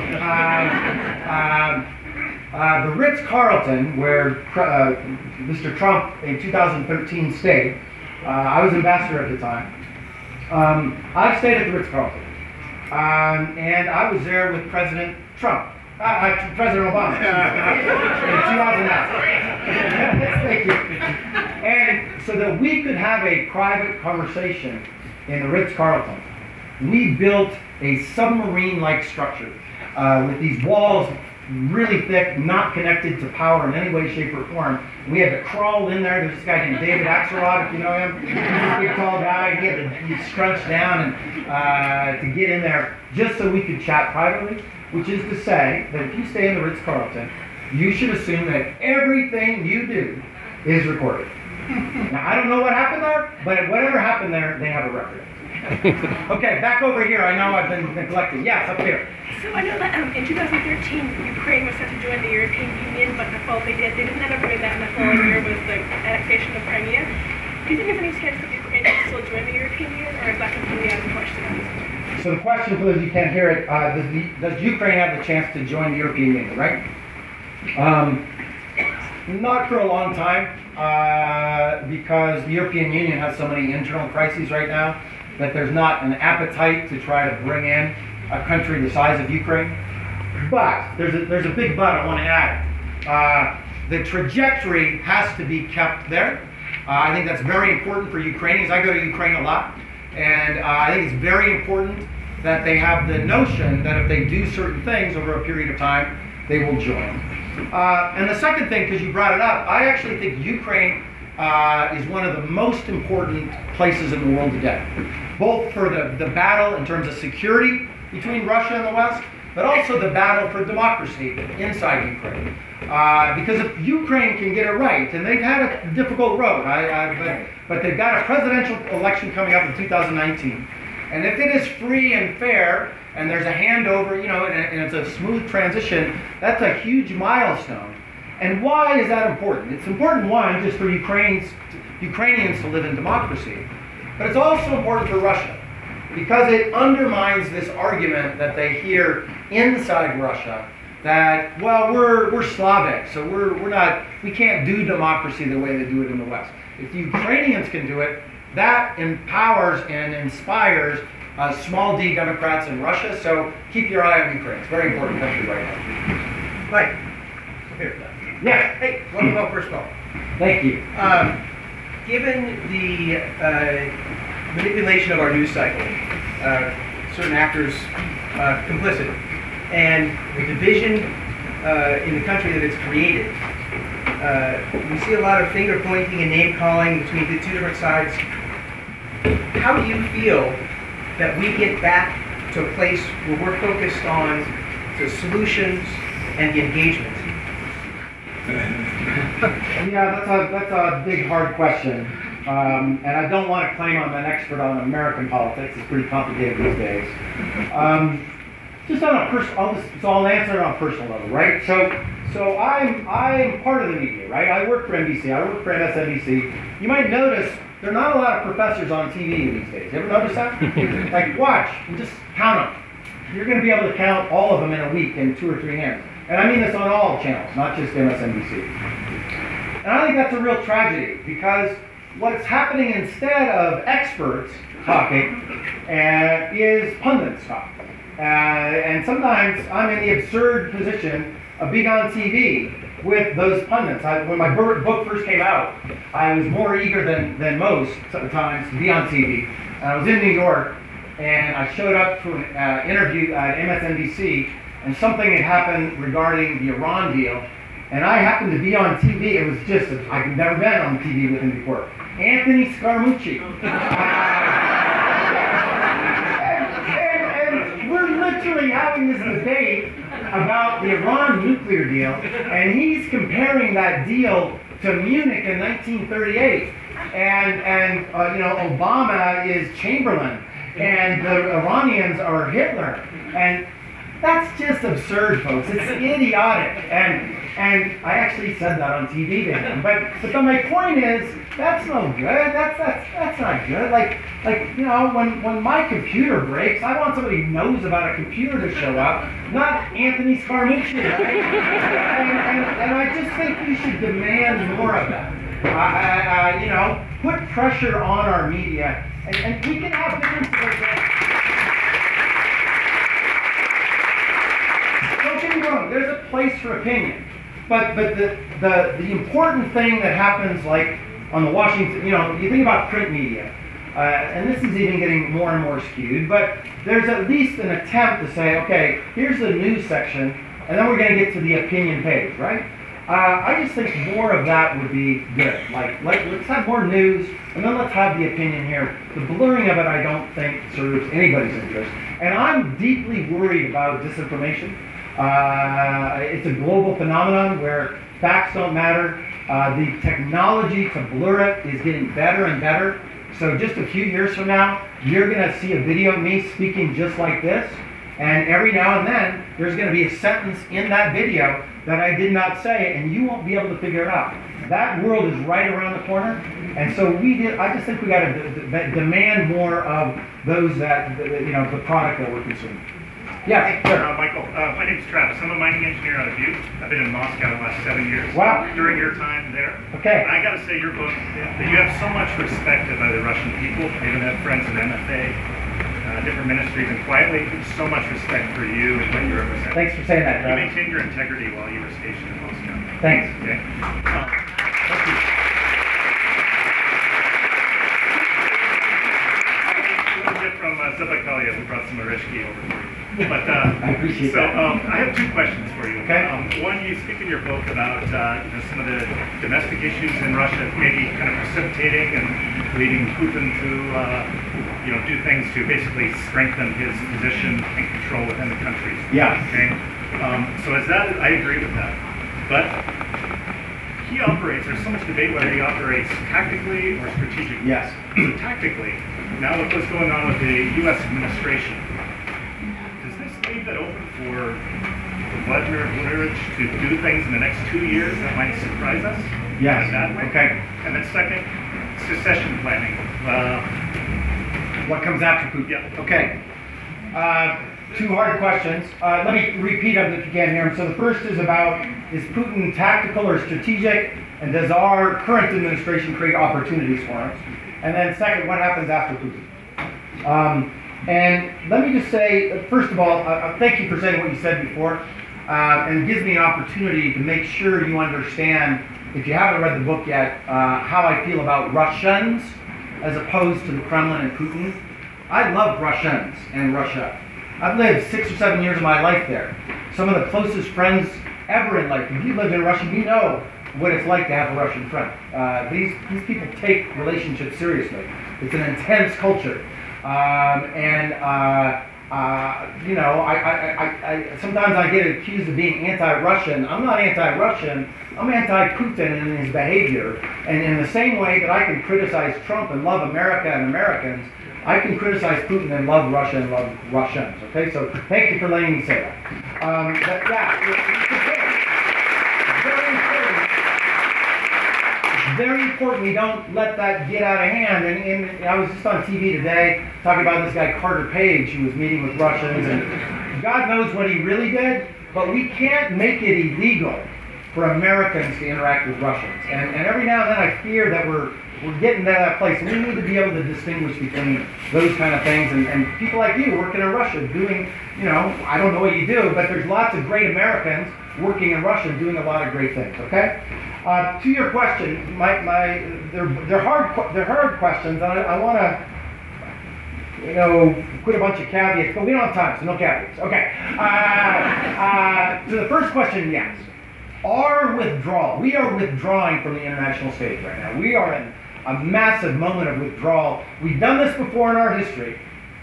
The Ritz-Carlton, where Mr. Trump in 2013 stayed, I was ambassador at the time. I stayed at the Ritz-Carlton, and I was there with President Trump. President Obama. In 2009. Thank you. And so that we could have a private conversation in the Ritz-Carlton, we built a submarine-like structure with these walls really thick, not connected to power in any way, shape, or form. We had to crawl in there. There's this guy named David Axelrod, if you know him. He's a big, tall guy. He had to scrunch down and to get in there just so we could chat privately. Which is to say that if you stay in the Ritz-Carlton, you should assume that everything you do is recorded. Now, I don't know what happened there, but whatever happened there, they have a record. Okay, back over here. I know I've been neglected. Yes, up here. So I know that in 2013, Ukraine was set to join the European Union, but the fall they didn't end up doing that, and the following year was the annexation of Crimea. Do you think there's any chance that Ukraine can still join the European Union, or is that completely out of the question at this point? So the question, for those of you who can't hear it, does Ukraine have the chance to join the European Union, right? Not for a long time, because the European Union has so many internal crises right now that there's not an appetite to try to bring in a country the size of Ukraine. But there's a big but I want to add. The trajectory has to be kept there. I think that's very important for Ukrainians. I go to Ukraine a lot. And I think it's very important that they have the notion that if they do certain things over a period of time, they will join. And the second thing, because you brought it up, I actually think Ukraine is one of the most important places in the world today. Both for the battle in terms of security between Russia and the West, but also the battle for democracy inside Ukraine. Because if Ukraine can get it right, and they've had a difficult road, but they've got a presidential election coming up in 2019, and if it is free and fair, and there's a handover, and it's a smooth transition, that's a huge milestone. And why is that important? It's important, one, just for Ukrainians to live in democracy, but it's also important for Russia, because it undermines this argument that they hear inside Russia that, well, we're Slavic, so we can't do democracy the way they do it in the West. If the Ukrainians can do it, that empowers and inspires small d Democrats in Russia. So keep your eye on Ukraine. It's a very important country right now. Mike, here. Yeah. Hey, welcome to First Call. Thank you. Given the manipulation of our news cycle, certain actors complicit, and the division in the country that it's created, we see a lot of finger pointing and name calling between the two different sides. How do you feel that we get back to a place where we're focused on the solutions and the engagement? Yeah, that's a big, hard question. And I don't want to claim I'm an expert on American politics. It's pretty complicated these days. Just on a personal, so I'll answer it on a personal level, right? So I'm part of the media, right? I work for NBC. I work for MSNBC. You might notice there are not a lot of professors on TV these days. You ever notice that? Like, watch and just count them. You're going to be able to count all of them in a week in 2 or 3 hands. And I mean this on all channels, not just MSNBC. And I think that's a real tragedy, because what's happening instead of experts talking is pundits talk. And sometimes I'm in the absurd position of being on TV with those pundits. When my book first came out, I was more eager than most times to be on TV. And I was in New York, and I showed up to an interview at MSNBC, and something had happened regarding the Iran deal, and I happened to be on TV. It was just, I've never been on TV with him before. Anthony Scaramucci. and we're literally having this debate about the Iran nuclear deal, and he's comparing that deal to Munich in 1938. And Obama is Chamberlain, and the Iranians are Hitler. And that's just absurd, folks. It's idiotic. And I actually said that on TV to him. But my point is, that's no good. That's not good. Like when my computer breaks, I want somebody who knows about a computer to show up, not Anthony Scaramucci, right? and I just think we should demand more of that. Put pressure on our media, and we can have differences like that. Don't get me wrong, there's a place for opinion. But the important thing that happens, like on the Washington, you think about print media, and this is even getting more and more skewed, but there's at least an attempt to say, okay, here's the news section, and then we're going to get to the opinion page, right? I just think more of that would be good. Let's have more news, and then let's have the opinion here. The blurring of it, I don't think serves anybody's interest. And I'm deeply worried about disinformation. It's a global phenomenon where facts don't matter. The technology to blur it is getting better and better. So just a few years from now, you're going to see a video of me speaking just like this. And every now and then, there's going to be a sentence in that video that I did not say, and you won't be able to figure it out. That world is right around the corner. And so I just think we got to demand more of those the product that we're consuming. Yeah, sure. Michael, my name's Travis. I'm a mining engineer out of Butte. I've been in Moscow the last 7 years. Wow. During your time there. Okay. And I got to say, your book, you have so much respect by the Russian people. You even have friends in MFA, different ministries, and quietly, so much respect for you and what you represent. Thanks for saying that, You Travis. maintained your integrity while you were stationed in Moscow. Thanks. Okay. Thank you. From Zabakalia, who brought some Oreshki over for you. But I appreciate that. I have 2 questions for you. Okay. One, you speak in your book about some of the domestic issues in Russia, maybe kind of precipitating and leading Putin to do things to basically strengthen his position and control within the country. Yeah. Okay. So as that, I agree with that. But he operates. There's so much debate whether he operates tactically or strategically. Yes. So tactically, now with what's going on with the U.S. administration, does this leave it open for Vladimir Vladimirovich to do things in the next 2 years that might surprise us? Yes. In that way? Okay. And then second, secession planning. What comes after Putin? Yeah. Okay. two hard questions. Let me repeat them if you can't hear them. So the first is about, is Putin tactical or strategic, and does our current administration create opportunities for us? And then second, what happens after Putin? And let me just say, first of all, thank you for saying what you said before, and it gives me an opportunity to make sure you understand, if you haven't read the book yet, how I feel about Russians as opposed to the Kremlin and Putin. I love Russians and Russia. I've lived 6 or 7 years of my life there. Some of the closest friends ever in life. If you lived in Russia, you know what it's like to have a Russian friend. These people take relationships seriously. It's an intense culture. You know, I sometimes I get accused of being anti-Russian. I'm not anti-Russian. I'm anti-Putin in his behavior. And in the same way that I can criticize Trump and love America and Americans, I can criticize Putin and love Russia and love Russians. Okay, so thank you for letting me say that. Very important we don't let that get out of hand. And I was just on TV today talking about this guy Carter Page who was meeting with Russians, and God knows what he really did, but we can't make it illegal for Americans to interact with Russians. And every now and then I fear that we're getting to that place. We need to be able to distinguish between those kind of things, and people like you working in Russia doing, you know, I don't know what you do, but there's lots of great Americans working in Russia doing a lot of great things, okay? To your question, they're hard questions. I want to, you know, put a bunch of caveats, but we don't have time, so no caveats. Okay. To the first question, yes. Our withdrawal. We are withdrawing from the international stage right now. We are in a massive moment of withdrawal. We've done this before in our history,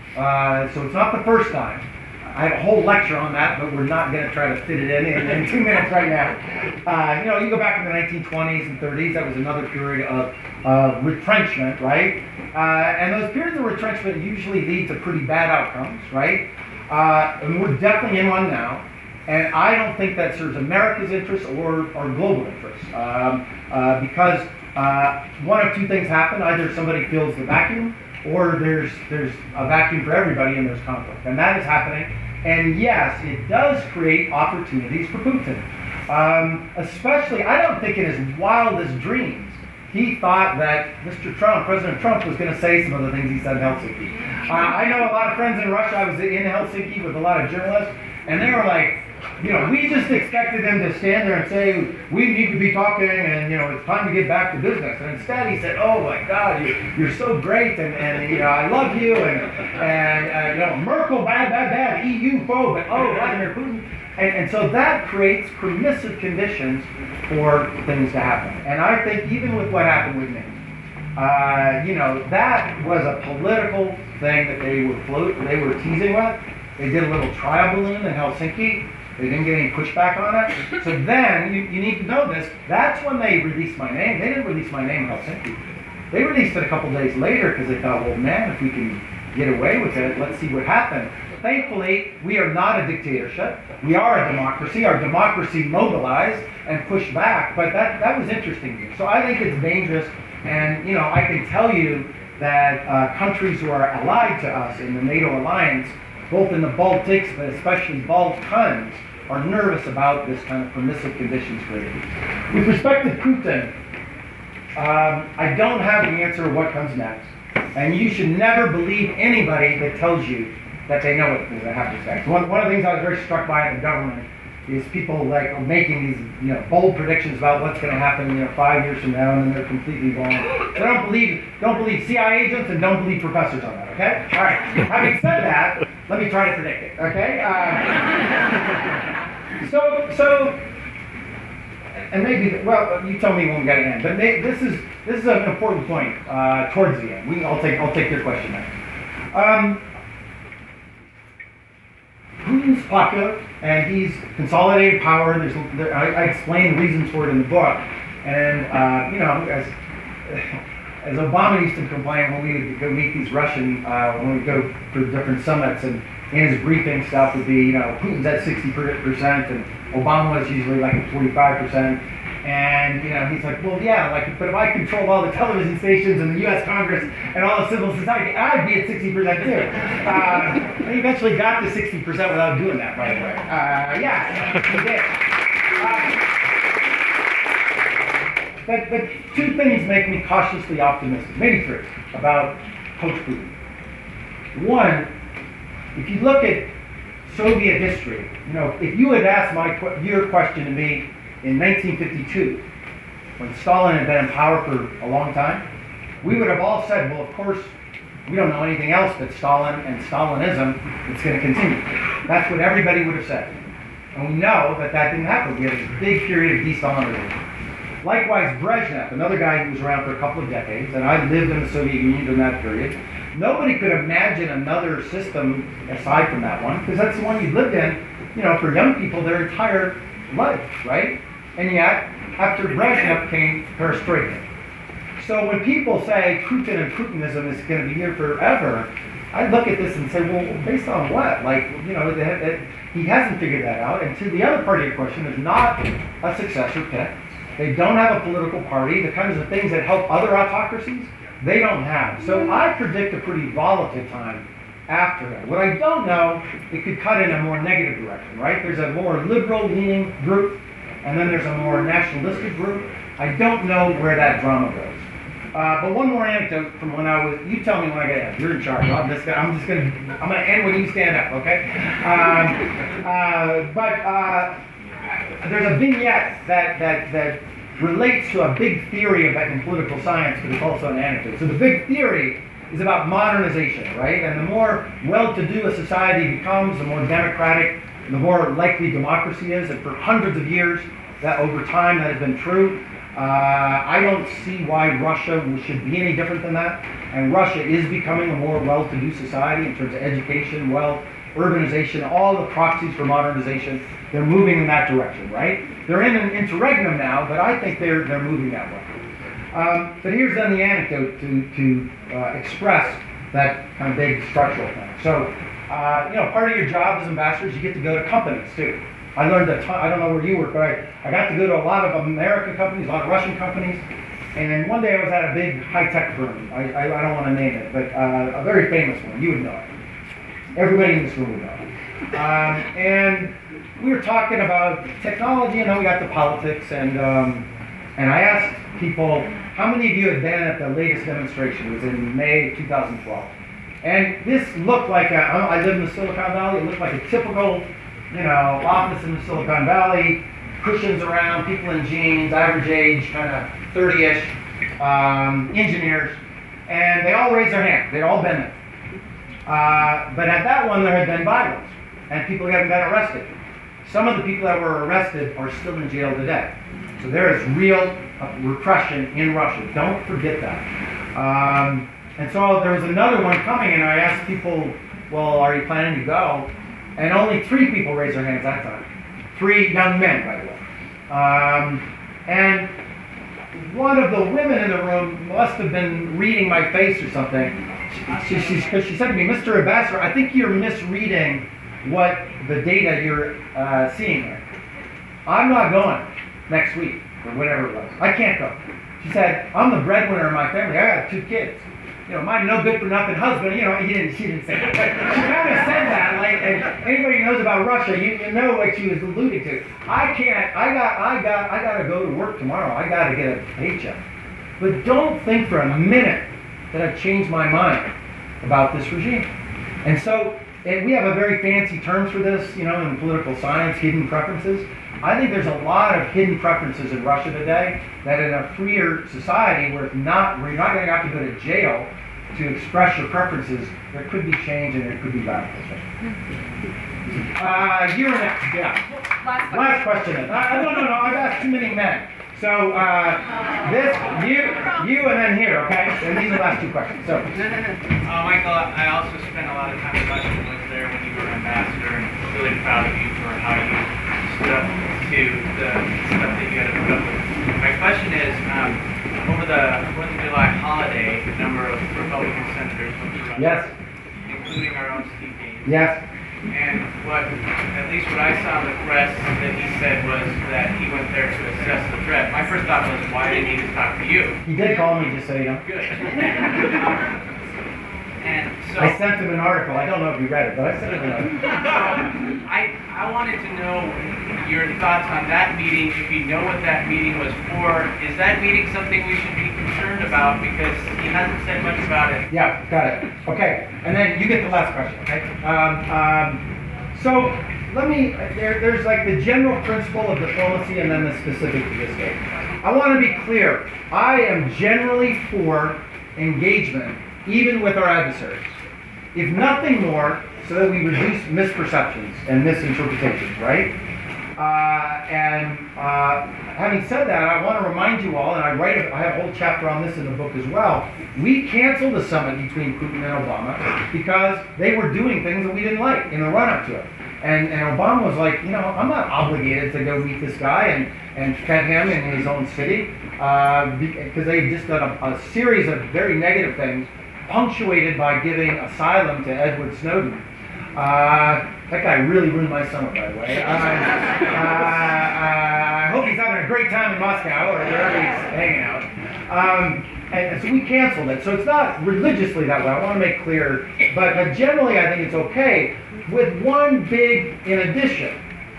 so it's not the first time. I have a whole lecture on that, but we're not going to try to fit it in 2 minutes right now. You know, you go back to the 1920s and 30s, that was another period of retrenchment, right? And those periods of retrenchment usually lead to pretty bad outcomes, right? And we're definitely in one now. And I don't think that serves America's interests or global interests. Because one of two things happen. Either somebody fills the vacuum, or there's a vacuum for everybody and there's conflict. And that is happening. And yes, it does create opportunities for Putin. Especially, I don't think in his wildest dreams he thought that President Trump was going to say some of the things he said in Helsinki. I know a lot of friends in Russia. I was in Helsinki with a lot of journalists, and they were like, you know, we just expected them to stand there and say, we need to be talking, and, you know, it's time to get back to business. And instead he said, oh my God, you're so great, and you know, I love you, and you know, Merkel, bad, EU phobe, oh, Vladimir Putin. And so that creates permissive conditions for things to happen. And I think even with what happened with me, you know, that was a political thing that they were teasing with. They did a little trial balloon in Helsinki. They didn't get any pushback on it. So then, you need to know this, that's when they released my name. They didn't release my name in Helsinki. They released it a couple days later because they thought, well, man, if we can get away with it, let's see what happens. Thankfully, we are not a dictatorship. We are a democracy. Our democracy mobilized and pushed back, but that was interesting to me. So I think it's dangerous, and, you know, I can tell you that countries who are allied to us in the NATO alliance, both in the Baltics, but especially Balkans, are nervous about this kind of permissive conditions created. With respect to Putin, I don't have the answer of what comes next. And you should never believe anybody that tells you that they know what happens next. One of the things I was very struck by in the government is people like making these, you know, bold predictions about what's going to happen, you know, 5 years from now, and then they're completely wrong. So don't believe CIA agents, and don't believe professors on that. Okay? All right. Having said that, let me try to predict it. Okay? So, and maybe, well, you tell me when we got to end. But this is an important point towards the end. I'll take your question now. Putin's popular, and he's consolidated power. I explain the reasons for it in the book. And you know, as Obama used to complain when we would go meet these Russian, when we go to different summits, and in his briefing stuff would be, you know, Putin's at 60%, and Obama was usually like at 45%. And he's like, well, yeah, but if I controlled all the television stations and the U.S. Congress and all of civil society, I'd be at 60% too. And he eventually got to 60% without doing that, by the way. Yeah, he did. But two things make me cautiously optimistic, maybe three, about Coach Putin. One, if you look at Soviet history, if you had asked your question to me in 1952, when Stalin had been in power for a long time, we would have all said, well, of course, we don't know anything else but Stalin and Stalinism. It's going to continue. That's what everybody would have said. And we know that didn't happen. We had this big period of de-Stalinism. Likewise, Brezhnev, another guy who was around for a couple of decades, and I lived in the Soviet Union during that period. Nobody could imagine another system aside from that one, because that's the one you lived in, for young people their entire life, right? And yet, after Brezhnev came Perestroika. So when people say Putin and Putinism is going to be here forever, I look at this and say, well, based on what? He hasn't figured that out. And to the other part of your question, there's not a successor pick. They don't have a political party. The kinds of things that help other autocracies, they don't have. So I predict a pretty volatile time after that. What I don't know, it could cut in a more negative direction, right? There's a more liberal-leaning group, and then there's a more nationalistic group. I don't know where that drama goes. But one more anecdote from when I was, you tell me when I get out. You're in charge. I'm going to end when you stand up, okay? There's a vignette that relates to a big theory in political science, but it's also an anecdote. So the big theory is about modernization, right? And the more well-to-do a society becomes, the more democratic, the more likely democracy is. And for hundreds of years, that over time, that has been true. I don't see why Russia should be any different than that. And Russia is becoming a more well-to-do society in terms of education, wealth, urbanization, all the proxies for modernization. They're moving in that direction, right? They're in an interregnum now, but I think they're moving that way. But here's then the anecdote to express that kind of big structural thing. So, part of your job as ambassadors, you get to go to companies too. I learned a ton, I don't know where you work, but I got to go to a lot of American companies, a lot of Russian companies. And one day I was at a big high-tech firm. I don't want to name it, but a very famous one. You would know it. Everybody in this room would know it. And we were talking about technology, and then we got to politics. And I asked people, how many of you had been at the latest demonstration? It was in May 2012. And this looked like I live in the Silicon Valley. It looked like a typical, office in the Silicon Valley, cushions around, people in jeans, average age, kind of 30-ish, engineers, and they all raised their hand. They'd all been there. But at that one, there had been violence, and people hadn't been arrested. Some of the people that were arrested are still in jail today. So there is real repression in Russia. Don't forget that. And so there was another one coming, and I asked people, well, are you planning to go? And only 3 people raised their hands that time. 3 young men, by the way. And one of the women in the room must have been reading my face or something. She said to me, Mr. Ambassador, I think you're misreading what the data you're seeing here. I'm not going next week, or whatever it was. I can't go. She said, I'm the breadwinner of my family. I got 2 kids. My no good for nothing husband. She didn't say that. But she kind of said that. And anybody who knows about Russia, you know what she was alluding to. I can't. I got to go to work tomorrow. I got to get a paycheck. But don't think for a minute that I've changed my mind about this regime. And so, we have a very fancy terms for this, in political science, hidden preferences. I think there's a lot of hidden preferences in Russia today that in a freer society where you're not going to have to go to jail to express your preferences, there could be change and there could be radical change. You're next, yeah. Last question. No, I've asked too many men. So you and then here, okay? And these are the last 2 questions. So, Michael, I also spent a lot of time in Russia when I was there when you were ambassador, and really proud of you for how you stood up to the stuff that you had to put up with. My question is, over the 4th of July holiday, a number of Republican senators went to Russia, yes, including our own Steve Gaines. Yes. And at least what I saw in the press that he said was that he went there to assess the threat. My first thought was, why did he need to talk to you? He did call me, just so you know. Good. And so I sent him an article. I don't know if you read it, but I sent him an article. I wanted to know your thoughts on that meeting. If you know what that meeting was for, is that meeting something we should be concerned about? Because he hasn't said much about it. Yeah, got it. Okay, and then you get the last question, okay? So let me, there's like the general principle of diplomacy and then the specific to this case. I want to be clear. I am generally for engagement, even with our adversaries. If nothing more, so that we reduce misperceptions and misinterpretations, right? Having said that, I want to remind you all, and I have a whole chapter on this in the book as well. We canceled the summit between Putin and Obama because they were doing things that we didn't like in the run-up to it. And Obama was like, I'm not obligated to go meet this guy and pet him in his own city because they just done a series of very negative things, punctuated by giving asylum to Edward Snowden. That guy really ruined my summer, by the way. I hope he's having a great time in Moscow or wherever he's hanging out. And so we canceled it. So it's not religiously that way. I want to make clear. But generally, I think it's okay. With one big in addition.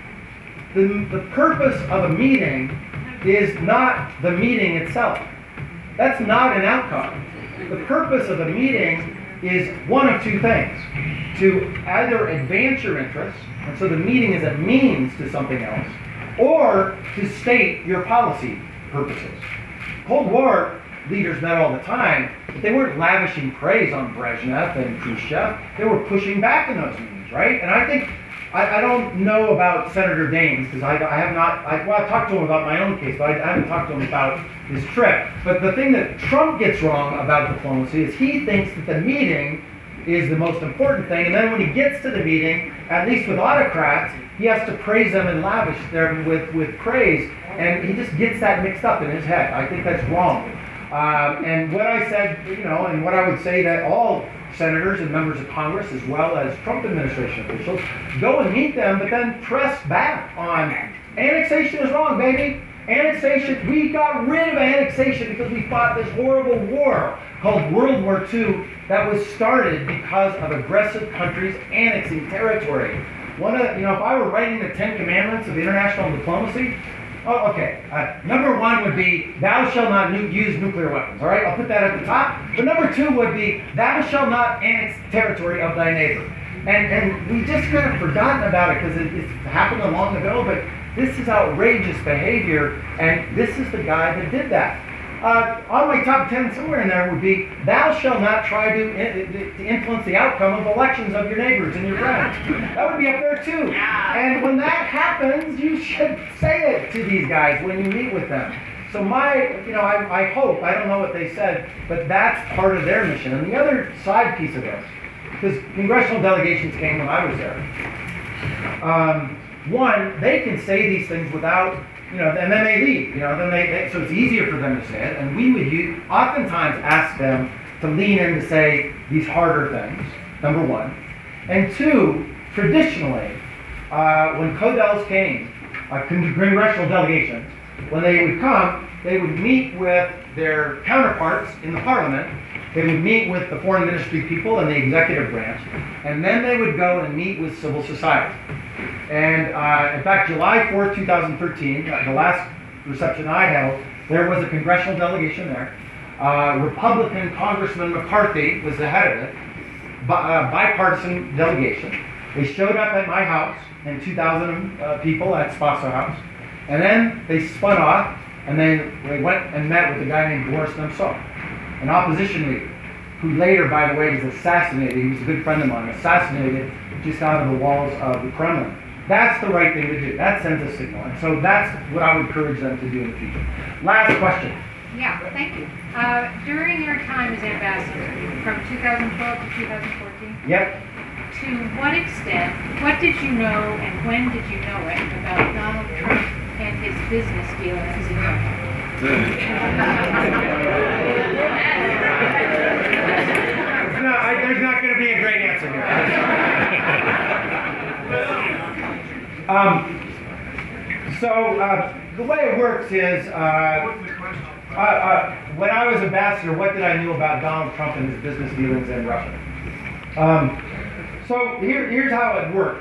The purpose of a meeting is not the meeting itself. That's not an outcome. The purpose of a meeting is one of two things. To either advance your interests, and so the meeting is a means to something else, or to state your policy purposes. Cold War leaders met all the time, but they weren't lavishing praise on Brezhnev and Khrushchev. They were pushing back in those meetings, right? And I think, I don't know about Senator Daines, because I have not, I've talked to him about my own case, but I haven't talked to him about this trip. But the thing that Trump gets wrong about diplomacy is he thinks that the meeting is the most important thing, and then when he gets to the meeting, at least with autocrats, he has to praise them and lavish them with praise, and he just gets that mixed up in his head. I think that's wrong. And what I said, and what I would say to all senators and members of Congress, as well as Trump administration officials, go and meet them, but then press back on annexation is wrong, baby. Annexation, we got rid of annexation because we fought this horrible war called World War II that was started because of aggressive countries annexing territory. If I were writing the 10 Commandments of international diplomacy, number 1 would be, thou shalt not use nuclear weapons, all right? I'll put that at the top. But number 2 would be, thou shalt not annex territory of thy neighbor. And we just kind of forgotten about it because it's happened long ago, but this is outrageous behavior, and this is the guy that did that. On my top 10 somewhere in there would be, thou shalt not try to influence the outcome of elections of your neighbors and your friends. That would be up there too. And when that happens, you should say it to these guys when you meet with them. So I hope, I don't know what they said, but that's part of their mission. And the other side piece of this, because congressional delegations came when I was there. One, they can say these things without, and then they leave, so it's easier for them to say it, and we would oftentimes ask them to lean in to say these harder things, number 1. And 2, traditionally, when CODELs came, congressional delegations, when they would come, they would meet with their counterparts in the parliament, they would meet with the foreign ministry people and the executive branch, and then they would go and meet with civil society. And in fact, July 4th, 2013, the last reception I held, there was a congressional delegation there. Republican Congressman McCarthy was the head of it, bipartisan delegation. They showed up at my house, and 2,000 people at Spaso House. And then they spun off, and then they went and met with a guy named Boris Nemtsov, an opposition leader, who later, by the way, was assassinated. He was a good friend of mine, assassinated just out of the walls of the Kremlin. That's the right thing to do. That sends a signal. And so that's what I would encourage them to do in the future. Last question. Yeah, thank you. During your time as ambassador, from 2012 to 2014, Yep. to what extent, what did you know and when did you know it about Donald Trump and his business dealings in Russia? There's not going to be a great answer here. The way it works is, when I was ambassador, what did I know about Donald Trump and his business dealings in Russia? Here's how it works.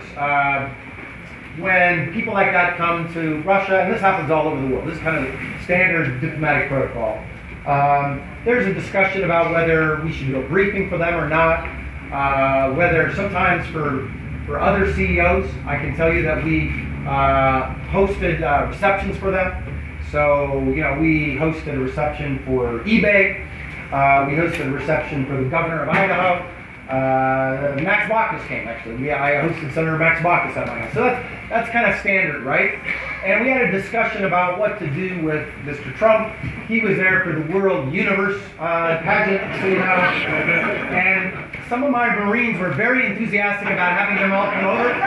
When people like that come to Russia, and this happens all over the world, this is kind of standard diplomatic protocol. There's a discussion about whether we should do a briefing for them or not, whether sometimes for other CEOs, I can tell you that we hosted receptions for them. So, we hosted a reception for eBay, we hosted a reception for the governor of Idaho, Max Baucus came, actually. I hosted Senator Max Baucus at my house. So that's kind of standard, right? And we had a discussion about what to do with Mr. Trump. He was there for the World Universe pageant, and some of my Marines were very enthusiastic about having them all come over.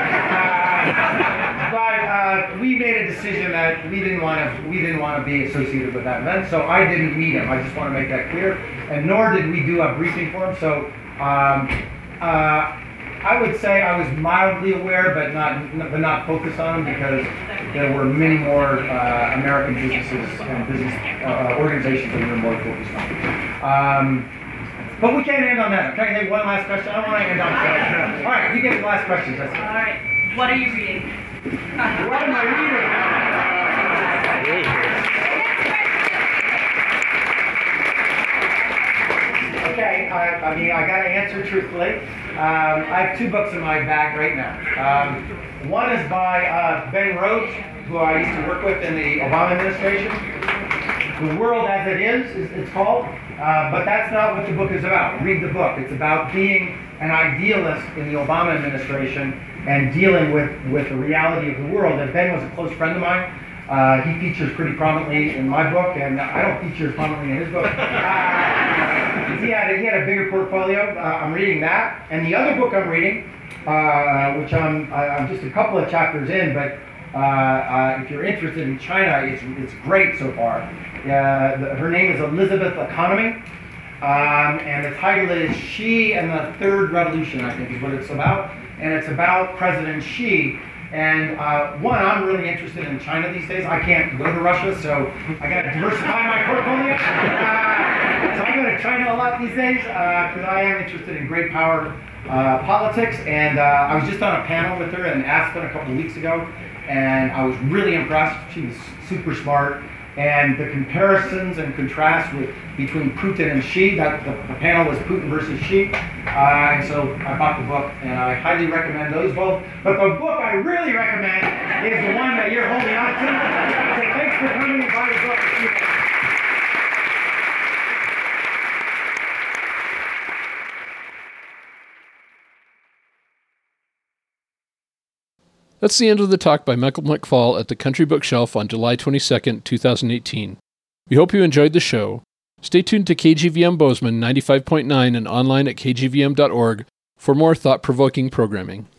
But we made a decision that we didn't want to be associated with that event, so I didn't meet him. I just want to make that clear. And nor did we do a briefing for him. So I would say I was mildly aware, but not focused on him, because there were many more American businesses and business organizations that we were more focused on. But we can't end on that. Can I take one last question? I don't want to end on that. All right, you get the last question. All right. What are you reading? What am I reading? Okay, I got to answer truthfully. I have 2 books in my bag right now. One is by Ben Rhodes, who I used to work with in the Obama administration. The World as It Is, it's called. But that's not what the book is about. Read the book. It's about being an idealist in the Obama administration and dealing with the reality of the world. And Ben was a close friend of mine. He features pretty prominently in my book, and I don't feature as prominently in his book. He had a bigger portfolio. I'm reading that. And the other book I'm reading, which I'm just a couple of chapters in, but if you're interested in China, it's great so far. Her name is Elizabeth Economy, and the title is Xi and the Third Revolution, I think is what it's about. And it's about President Xi. And I'm really interested in China these days. I can't go to Russia, so I got to diversify my portfolio. So I go to China a lot these days because I am interested in great power politics. And I was just on a panel with her in Aspen a couple of weeks ago, and I was really impressed. She was super smart. And the comparisons and contrasts between Putin and Xi, the panel was Putin versus Xi. And so I bought the book, and I highly recommend those both. But the book I really recommend is the one that you're holding on to. So thanks for coming and buying the book. That's the end of the talk by Michael McFaul at the Country Bookshelf on July 22, 2018. We hope you enjoyed the show. Stay tuned to KGVM Bozeman 95.9 and online at kgvm.org for more thought-provoking programming.